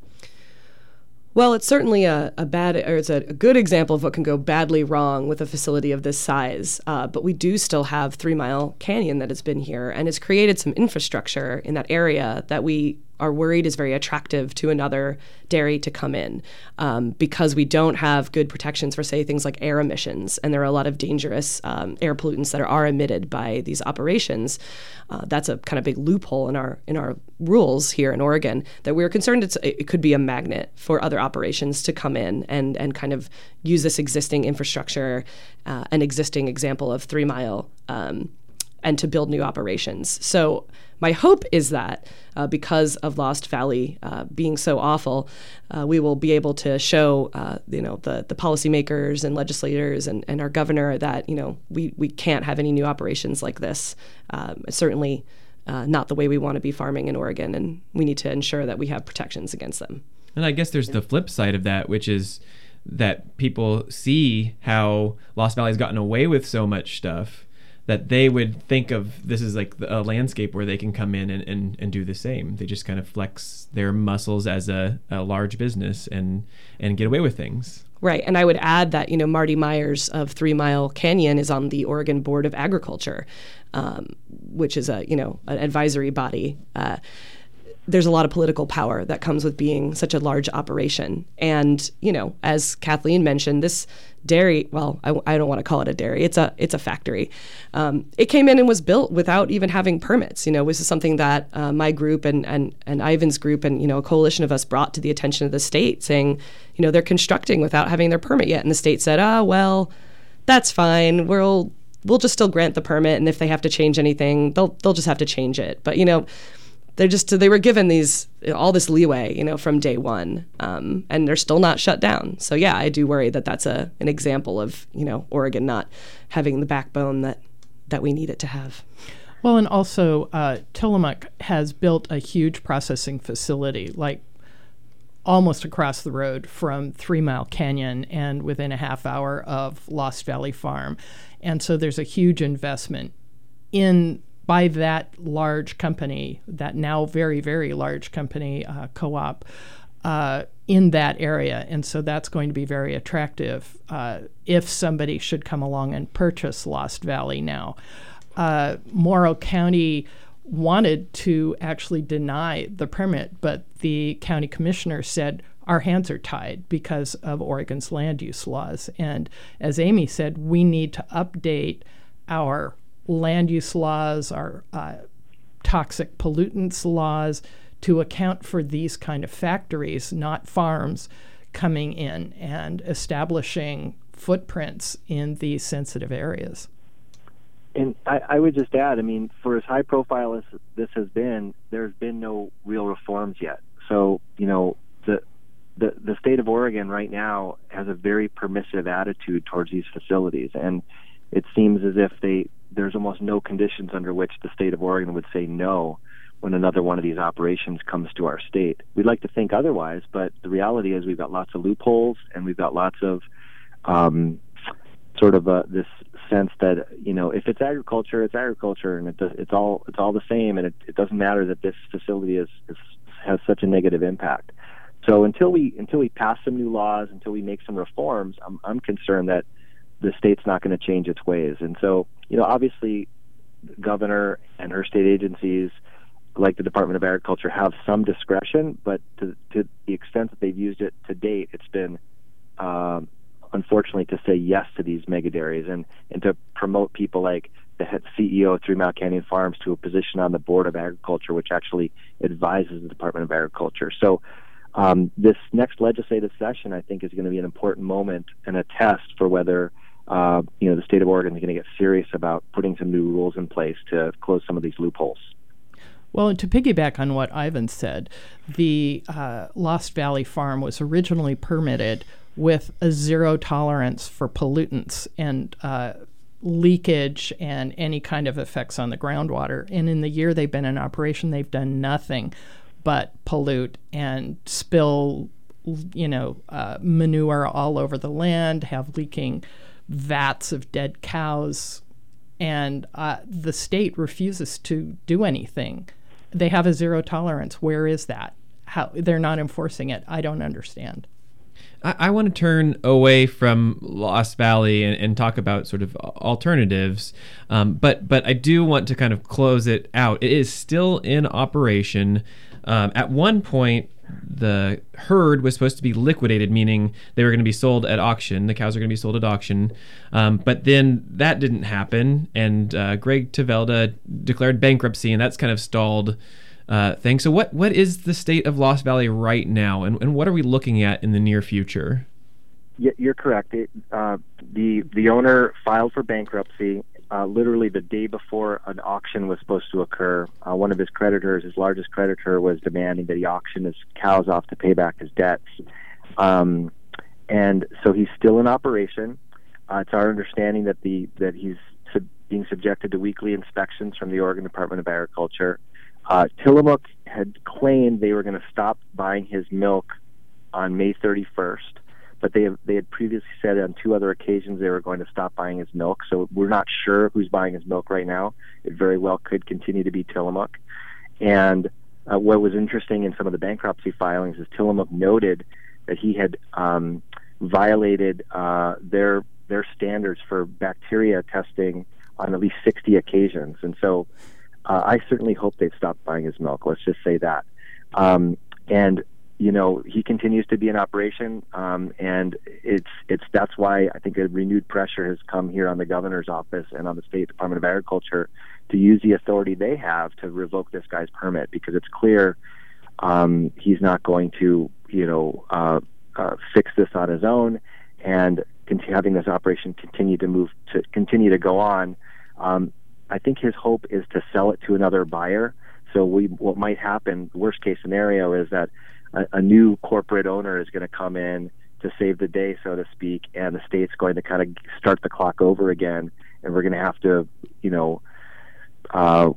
Well, it's certainly a, a bad, or it's a, a good example of what can go badly wrong with a facility of this size. Uh, but we do still have Three Mile Canyon that has been here and has created some infrastructure in that area that we are worried is very attractive to another dairy to come in, um, because we don't have good protections for, say, things like air emissions, and there are a lot of dangerous um, air pollutants that are, are emitted by these operations. Uh, that's a kind of big loophole in our in our rules here in Oregon that we're concerned it's, it could be a magnet for other operations to come in and and kind of use this existing infrastructure, uh, an existing example of Three Mile, um, and to build new operations. So my hope is that uh, because of Lost Valley uh, being so awful, uh, we will be able to show, uh, you know, the the policymakers and legislators and, and our governor that, you know, we, we can't have any new operations like this. Um, certainly uh, not the way we want to be farming in Oregon, and we need to ensure that we have protections against them. And I guess there's the flip side of that, which is that people see how Lost Valley's gotten away with so much stuff that they would think of this as like a landscape where they can come in and, and, and do the same. They just kind of flex their muscles as a, a large business and and get away with things. Right, and I would add that, you know, Marty Myers of Three Mile Canyon is on the Oregon Board of Agriculture, um, which is a, you know, an advisory body. Uh, there's a lot of political power that comes with being such a large operation. And, you know, as Kathleen mentioned, this dairy, well, I, I don't want to call it a dairy. It's a it's a factory. Um, it came in and was built without even having permits. You know, this is something that uh, my group and, and, and Ivan's group and, you know, a coalition of us brought to the attention of the state saying, you know, they're constructing without having their permit yet. And the state said, ah, well, that's fine. We'll we'll just still grant the permit. And if they have to change anything, they'll they'll just have to change it. But, you know, They're just they were given these all this leeway, you know, from day one, um, and they're still not shut down. So yeah, I do worry that that's a an example of, you know, Oregon not having the backbone that that we need it to have. Well, and also uh, Tillamook has built a huge processing facility, like almost across the road from Three Mile Canyon and within a half hour of Lost Valley Farm, and so there's a huge investment in. by that large company, that now very, very large company, uh, Co-op, uh, in that area. And so that's going to be very attractive uh, if somebody should come along and purchase Lost Valley now. Uh, Morrow County wanted to actually deny the permit, but the county commissioner said, our hands are tied because of Oregon's land use laws. And as Amy said, we need to update our land use laws, our uh, toxic pollutants laws, to account for these kind of factories, not farms, coming in and establishing footprints in these sensitive areas. And I, I would just add, I mean, for as high profile as this has been, there's been no real reforms yet. So, you know, the the, the state of Oregon right now has a very permissive attitude towards these facilities, and it seems as if they there's almost no conditions under which the state of Oregon would say no when another one of these operations comes to our state. We'd like to think otherwise, but the reality is we've got lots of loopholes, and we've got lots of um, sort of a, this sense that, you know, if it's agriculture, it's agriculture, and it does, it's all it's all the same, and it, it doesn't matter that this facility is, is has such a negative impact. So until we until we pass some new laws, until we make some reforms, I'm I'm concerned that the state's not going to change its ways. And so, you know, obviously, the governor and her state agencies, like the Department of Agriculture, have some discretion, but to, to the extent that they've used it to date, it's been, um, unfortunately, to say yes to these mega dairies and, and to promote people like the head C E O of Three Mile Canyon Farms to a position on the Board of Agriculture, which actually advises the Department of Agriculture. So um, this next legislative session, I think, is going to be an important moment and a test for whether Uh, you know, the state of Oregon is going to get serious about putting some new rules in place to close some of these loopholes. Well, and to piggyback on what Ivan said, the uh, Lost Valley Farm was originally permitted with a zero tolerance for pollutants and uh, leakage and any kind of effects on the groundwater. And in the year they've been in operation, they've done nothing but pollute and spill, you know, uh, manure all over the land, have leaking vats of dead cows, and uh, the state refuses to do anything. They have a zero tolerance. Where is that? How they're not enforcing it? I don't understand. I, I want to turn away from Lost Valley and, and talk about sort of alternatives, um, but but I do want to kind of close it out. It is still in operation. Um, at one point, the herd was supposed to be liquidated, meaning they were going to be sold at auction. The cows are going to be sold at auction. Um, but then that didn't happen, and uh, Greg Tavelda declared bankruptcy, and that's kind of stalled uh, things. So what what is the state of Lost Valley right now, and, and what are we looking at in the near future? Yeah, you're correct. It, uh, the, the owner filed for bankruptcy uh, literally the day before an auction was supposed to occur. Uh, one of his creditors, his largest creditor, was demanding that he auction his cows off to pay back his debts. Um, and so he's still in operation. Uh, it's our understanding that the that he's sub- being subjected to weekly inspections from the Oregon Department of Agriculture. Uh, Tillamook had claimed they were going to stop buying his milk on May thirty-first. But they have, they had previously said on two other occasions they were going to stop buying his milk. So we're not sure who's buying his milk right now. It very well could continue to be Tillamook. And uh, what was interesting in some of the bankruptcy filings is Tillamook noted that he had um, violated uh, their their standards for bacteria testing on at least sixty occasions. And so uh, I certainly hope they've stopped buying his milk. Let's just say that. Um, and you know, he continues to be in operation, um, and it's it's that's why I think a renewed pressure has come here on the governor's office and on the State Department of Agriculture to use the authority they have to revoke this guy's permit, because it's clear um, he's not going to, you know, uh, uh, fix this on his own, and continue, having this operation continue to move to continue to go on. Um, I think his hope is to sell it to another buyer. So we, what might happen, worst case scenario, is that a, a new corporate owner is going to come in to save the day, so to speak, and the state's going to kind of start the clock over again, and we're going to have to, you know, uh,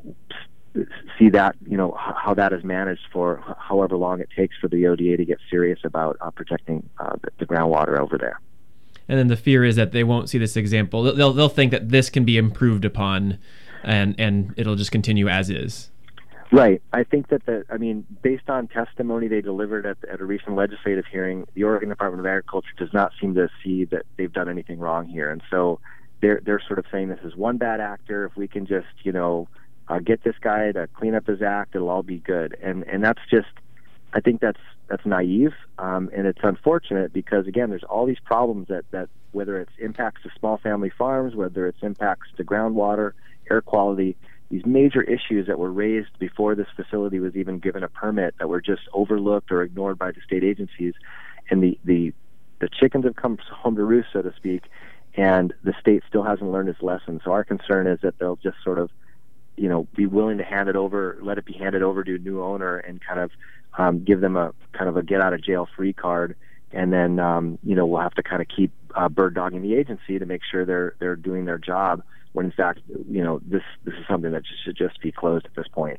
see that, you know, h- how that is managed for h- however long it takes for the O D A to get serious about uh, protecting uh, the, the groundwater over there. And then the fear is that they won't see this example. They'll they'll think that this can be improved upon, and and it'll just continue as is. Right. I think that the, I mean, based on testimony they delivered at, at a recent legislative hearing, the Oregon Department of Agriculture does not seem to see that they've done anything wrong here. And so they're, they're sort of saying this is one bad actor. If we can just, you know, uh, get this guy to clean up his act, it'll all be good. And, and that's just, I think that's, that's naive. Um, and it's unfortunate because, again, there's all these problems that, that whether it's impacts to small family farms, whether it's impacts to groundwater, air quality, these major issues that were raised before this facility was even given a permit that were just overlooked or ignored by the state agencies. And the, the, the chickens have come home to roost, so to speak, and the state still hasn't learned its lesson. So our concern is that they'll just sort of, you know, be willing to hand it over, let it be handed over to a new owner and kind of um, give them a kind of a get out of jail free card. And then, um, you know, we'll have to kind of keep uh, bird dogging the agency to make sure they're, they're doing their job, when in fact, you know, this this is something that should just be closed at this point.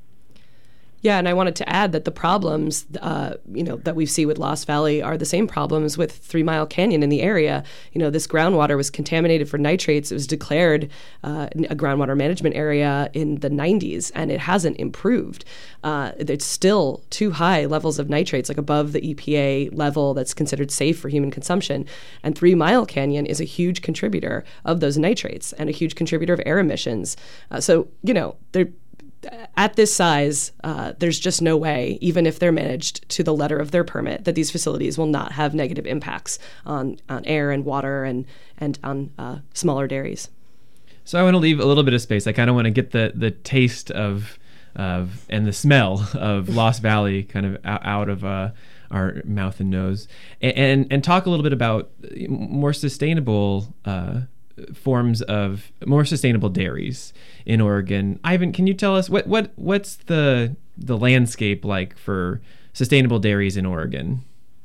Yeah, and I wanted to add that the problems, uh, you know, that we see with Lost Valley are the same problems with Three Mile Canyon in the area. You know, this groundwater was contaminated for nitrates. It was declared uh, a groundwater management area in the nineties, and it hasn't improved. Uh, it's still too high levels of nitrates, like above the E P A level that's considered safe for human consumption. And Three Mile Canyon is a huge contributor of those nitrates and a huge contributor of air emissions. Uh, so, you know, they're at this size, uh, there's just no way, even if they're managed to the letter of their permit, that these facilities will not have negative impacts on, on air and water and, and on uh, smaller dairies. So I want to leave a little bit of space. I kind of want to get the, the taste of of and the smell of Lost Valley kind of out of uh, our mouth and nose, and, and and talk a little bit about more sustainable uh, forms of more sustainable dairies in Oregon. Ivan, can you tell us what, what what's the the landscape like for sustainable dairies in Oregon?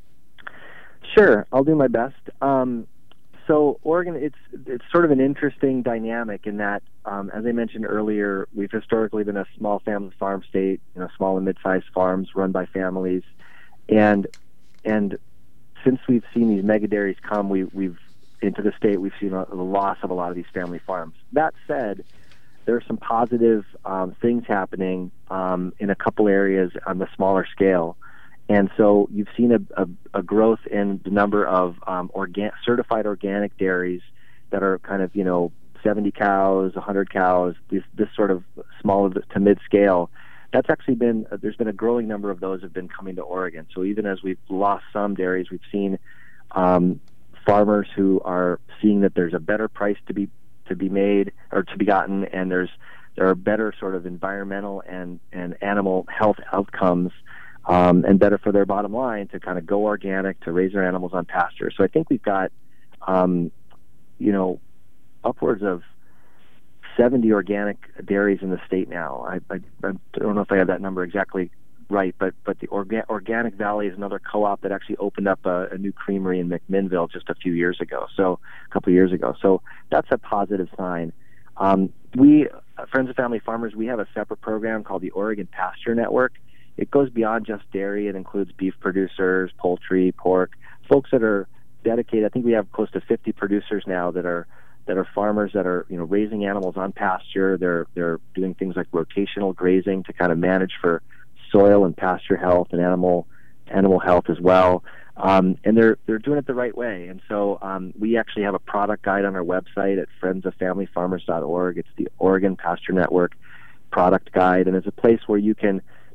Sure, I'll do my best. Um, so Oregon, it's it's sort of an interesting dynamic in that, um, as I mentioned earlier, we've historically been a small family farm state, you know, small and mid-sized farms run by families, and and since we've seen these mega dairies come, we, we've into the state, we've seen a, the loss of a lot of these family farms. That said, there are some positive um, things happening um, in a couple areas on the smaller scale. And so you've seen a, a, a growth in the number of um, organ- certified organic dairies that are kind of, you know, seventy cows, one hundred cows, this, this sort of small to mid-scale. That's actually been, uh, there's been a growing number of those have been coming to Oregon. So even as we've lost some dairies, we've seen um, farmers who are seeing that there's a better price to be to be made or to be gotten, and there's there are better sort of environmental and, and animal health outcomes, um, and better for their bottom line to kind of go organic, to raise their animals on pasture. So I think we've got, um, you know, upwards of seventy organic dairies in the state now. I, I, I don't know if I have that number exactly right, but but the Orga- Organic Valley is another co-op that actually opened up a, a new creamery in McMinnville just a few years ago, so a couple of years ago. So that's a positive sign. Um, we, uh, Friends of Family Farmers, we have a separate program called the Oregon Pasture Network. It goes beyond just dairy. It includes beef producers, poultry, pork, folks that are dedicated. I think we have close to fifty producers now that are that are farmers that are, you know, raising animals on pasture. They're they're doing things like rotational grazing to kind of manage for soil and pasture health and animal animal health as well, um, and they're they're doing it the right way. And so um, we actually have a product guide on our website at friends of family farmers dot org. It's the Oregon Pasture Network product guide, and it's a place where you can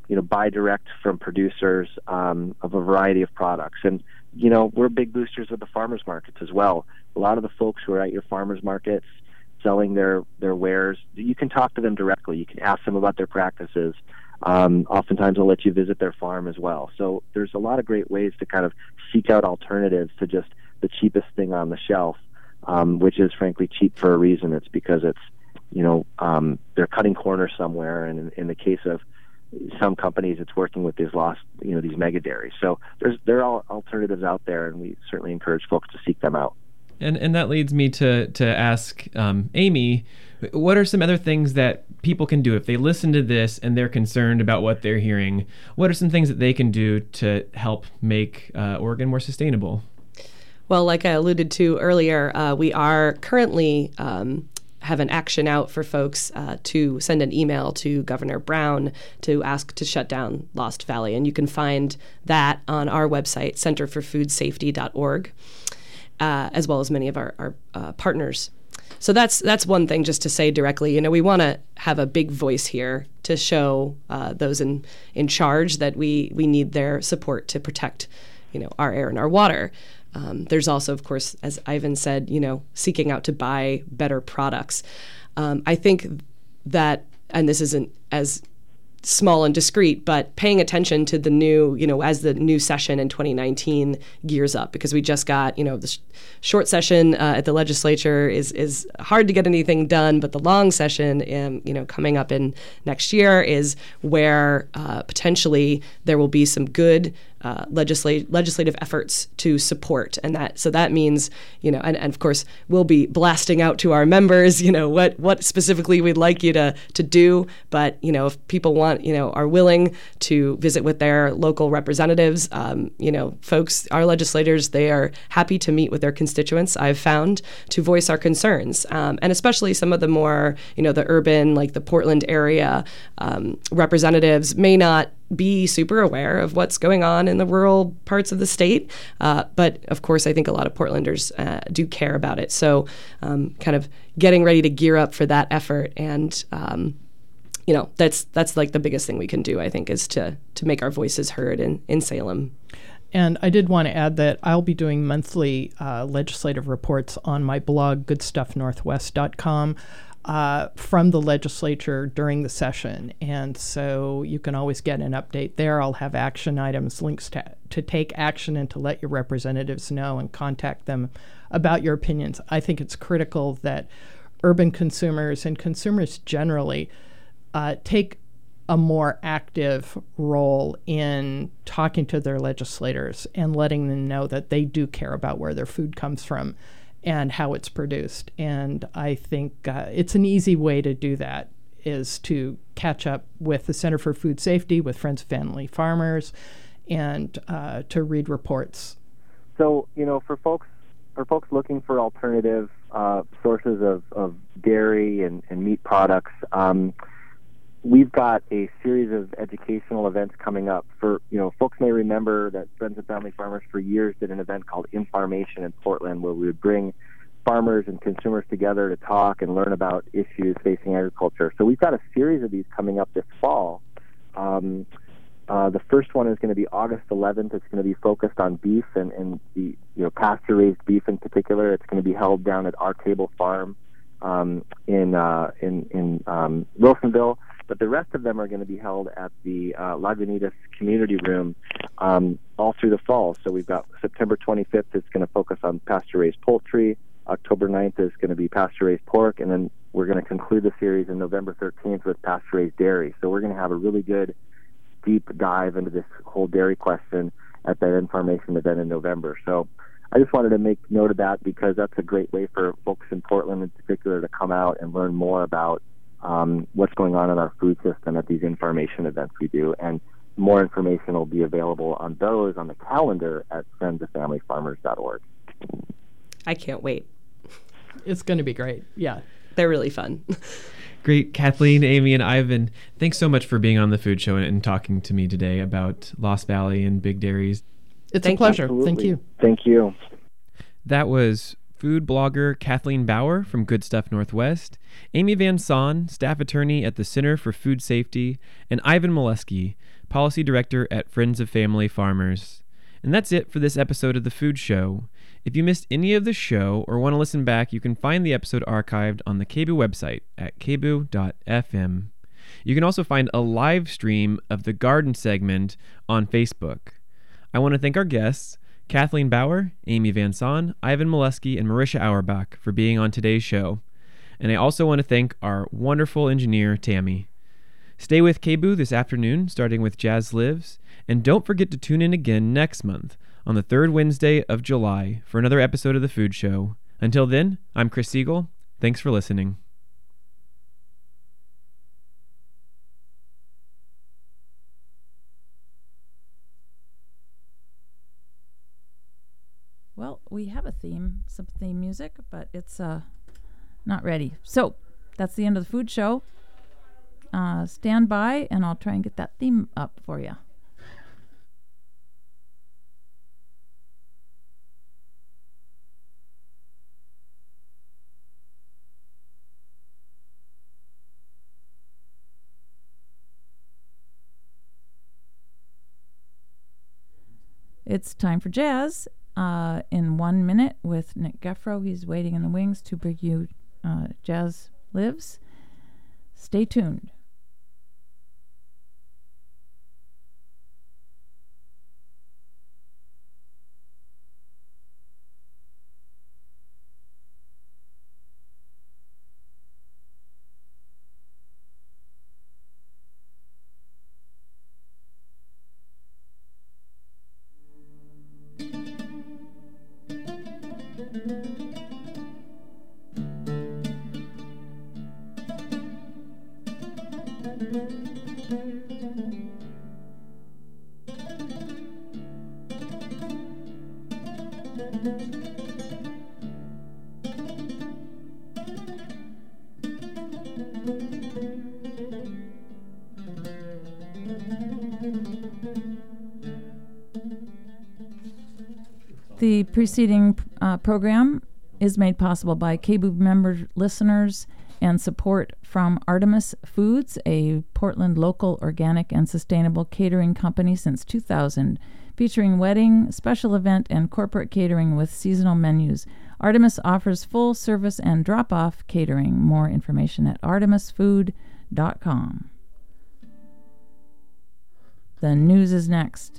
you know, buy direct from producers um, of a variety of products. And, you know, we're big boosters of the farmers markets as well. A lot of the folks who are at your farmers markets selling their, their wares, you can talk to them directly. You can ask them about their practices. Um, oftentimes they'll let you visit their farm as well. So there's a lot of great ways to kind of seek out alternatives to just the cheapest thing on the shelf, um, which is frankly cheap for a reason. It's because it's, you know, um, they're cutting corners somewhere. And in, in the case of some companies, it's working with these lost, you know, these mega dairies. So there's there are alternatives out there, and we certainly encourage folks to seek them out. And and that leads me to to ask um, Amy, what are some other things that people can do if they listen to this and they're concerned about what they're hearing? What are some things that they can do to help make uh, Oregon more sustainable? Well, like I alluded to earlier, uh, we are currently um, have an action out for folks uh, to send an email to Governor Brown to ask to shut down Lost Valley. And you can find that on our website, center for food safety dot org, uh, as well as many of our, our uh, partners. So that's that's one thing just to say directly. You know, we want to have a big voice here to show uh, those in, in charge that we, we need their support to protect, you know, our air and our water. Um, there's also, of course, as Ivan said, you know, seeking out to buy better products. Um, I think that, and this isn't as small and discreet, but paying attention to the new, you know, as the new session in twenty nineteen gears up, because we just got, you know, the sh- short session uh, at the legislature is is hard to get anything done, but the long session, um, you know, coming up in next year is where uh, potentially there will be some good Uh, legislate, legislative efforts to support, and that so that means, you know, and, and of course we'll be blasting out to our members, you know, what what specifically we'd like you to to do. But you know, if people want, you know, are willing to visit with their local representatives, um, you know, folks, our legislators, they are happy to meet with their constituents. I've found to voice our concerns, um, and especially some of the more, you know, the urban, like the Portland area um, representatives may not be super aware of what's going on in the rural parts of the state. Uh, but of course, I think a lot of Portlanders uh, do care about it. So um, kind of getting ready to gear up for that effort. And, um, you know, that's that's like the biggest thing we can do, I think, is to to make our voices heard in, in Salem. And I did want to add that I'll be doing monthly uh, legislative reports on my blog, good stuff northwest dot com. Uh, from the legislature during the session. And so you can always get an update there. I'll have action items, links to, to take action and to let your representatives know and contact them about your opinions. I think it's critical that urban consumers and consumers generally uh, take a more active role in talking to their legislators and letting them know that they do care about where their food comes from and how it's produced. And I think uh, it's an easy way to do that is to catch up with the Center for Food Safety, with Friends of Family Farmers, and uh, to read reports. So, you know, for folks for folks looking for alternative uh, sources of, of dairy and, and meat products, um, we've got a series of educational events coming up. For, you know, folks may remember that Friends of Family Farmers for years did an event called Infarmation in Portland, where we would bring farmers and consumers together to talk and learn about issues facing agriculture. So we've got a series of these coming up this fall. Um, uh, the first one is going to be August eleventh. It's going to be focused on beef and, and the you know pasture-raised beef in particular. It's going to be held down at Our Table Farm um, in uh, in in um, Wilsonville. But the rest of them are going to be held at the uh, Lagunitas Community Room um, all through the fall. So we've got September twenty-fifth, it's going to focus on pasture-raised poultry. October ninth is going to be pasture-raised pork. And then we're going to conclude the series on November thirteenth with pasture-raised dairy. So we're going to have a really good deep dive into this whole dairy question at that Infarmation event in November. So I just wanted to make note of that because that's a great way for folks in Portland in particular to come out and learn more about Um, what's going on in our food system at these information events we do. And more information will be available on those on the calendar at friends of family farmers dot org. I can't wait. It's going to be great. Yeah. They're really fun. Great. Kathleen, Amy, and Ivan, thanks so much for being on the Food Show and, and talking to me today about Lost Valley and big dairies. It's Thank a pleasure. Absolutely. Thank you. Thank you. That was food blogger Kathleen Bauer from Good Stuff Northwest, Amy Van Son, staff attorney at the Center for Food Safety, and Ivan Molesky, Policy Director at Friends of Family Farmers. And that's it for this episode of The Food Show. If you missed any of the show or want to listen back, you can find the episode archived on the K B O O website at k b o dot f m. You can also find a live stream of the garden segment on Facebook. I want to thank our guests, Kathleen Bauer, Amy Van Son, Ivan Molesky, and Marisha Auerbach for being on today's show. And I also want to thank our wonderful engineer, Tammy. Stay with K B O O this afternoon, starting with Jazz Lives, and don't forget to tune in again next month on the third Wednesday of July for another episode of The Food Show. Until then, I'm Chris Siegel. Thanks for listening. Well, we have a theme, some theme music, but it's uh, not ready. So that's the end of the food show. Uh, stand by, and I'll try and get that theme up for you. It's time for jazz. Uh, in one minute with Nick Geffro. He's waiting in the wings to bring you uh, Jazz Lives. Stay tuned. The preceding uh, program is made possible by K B O O member listeners and support from Artemis Foods, a Portland local organic and sustainable catering company since two thousand, featuring wedding, special event, and corporate catering with seasonal menus. Artemis offers full service and drop-off catering. More information at artemis food dot com. The news is next.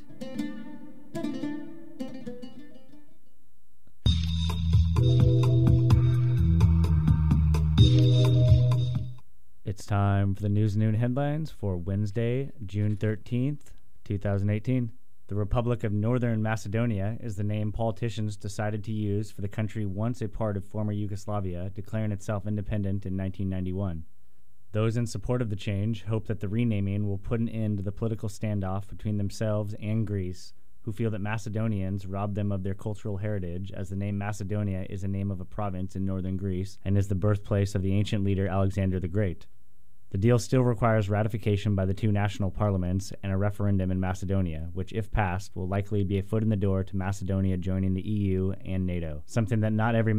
It's time for the News Noon headlines for Wednesday, June thirteenth, twenty eighteen. The Republic of Northern Macedonia is the name politicians decided to use for the country once a part of former Yugoslavia, declaring itself independent in nineteen ninety-one. Those in support of the change hope that the renaming will put an end to the political standoff between themselves and Greece, who feel that Macedonians robbed them of their cultural heritage, as the name Macedonia is a name of a province in northern Greece and is the birthplace of the ancient leader Alexander the Great. The deal still requires ratification by the two national parliaments and a referendum in Macedonia, which, if passed, will likely be a foot in the door to Macedonia joining the E U and NATO, something that not every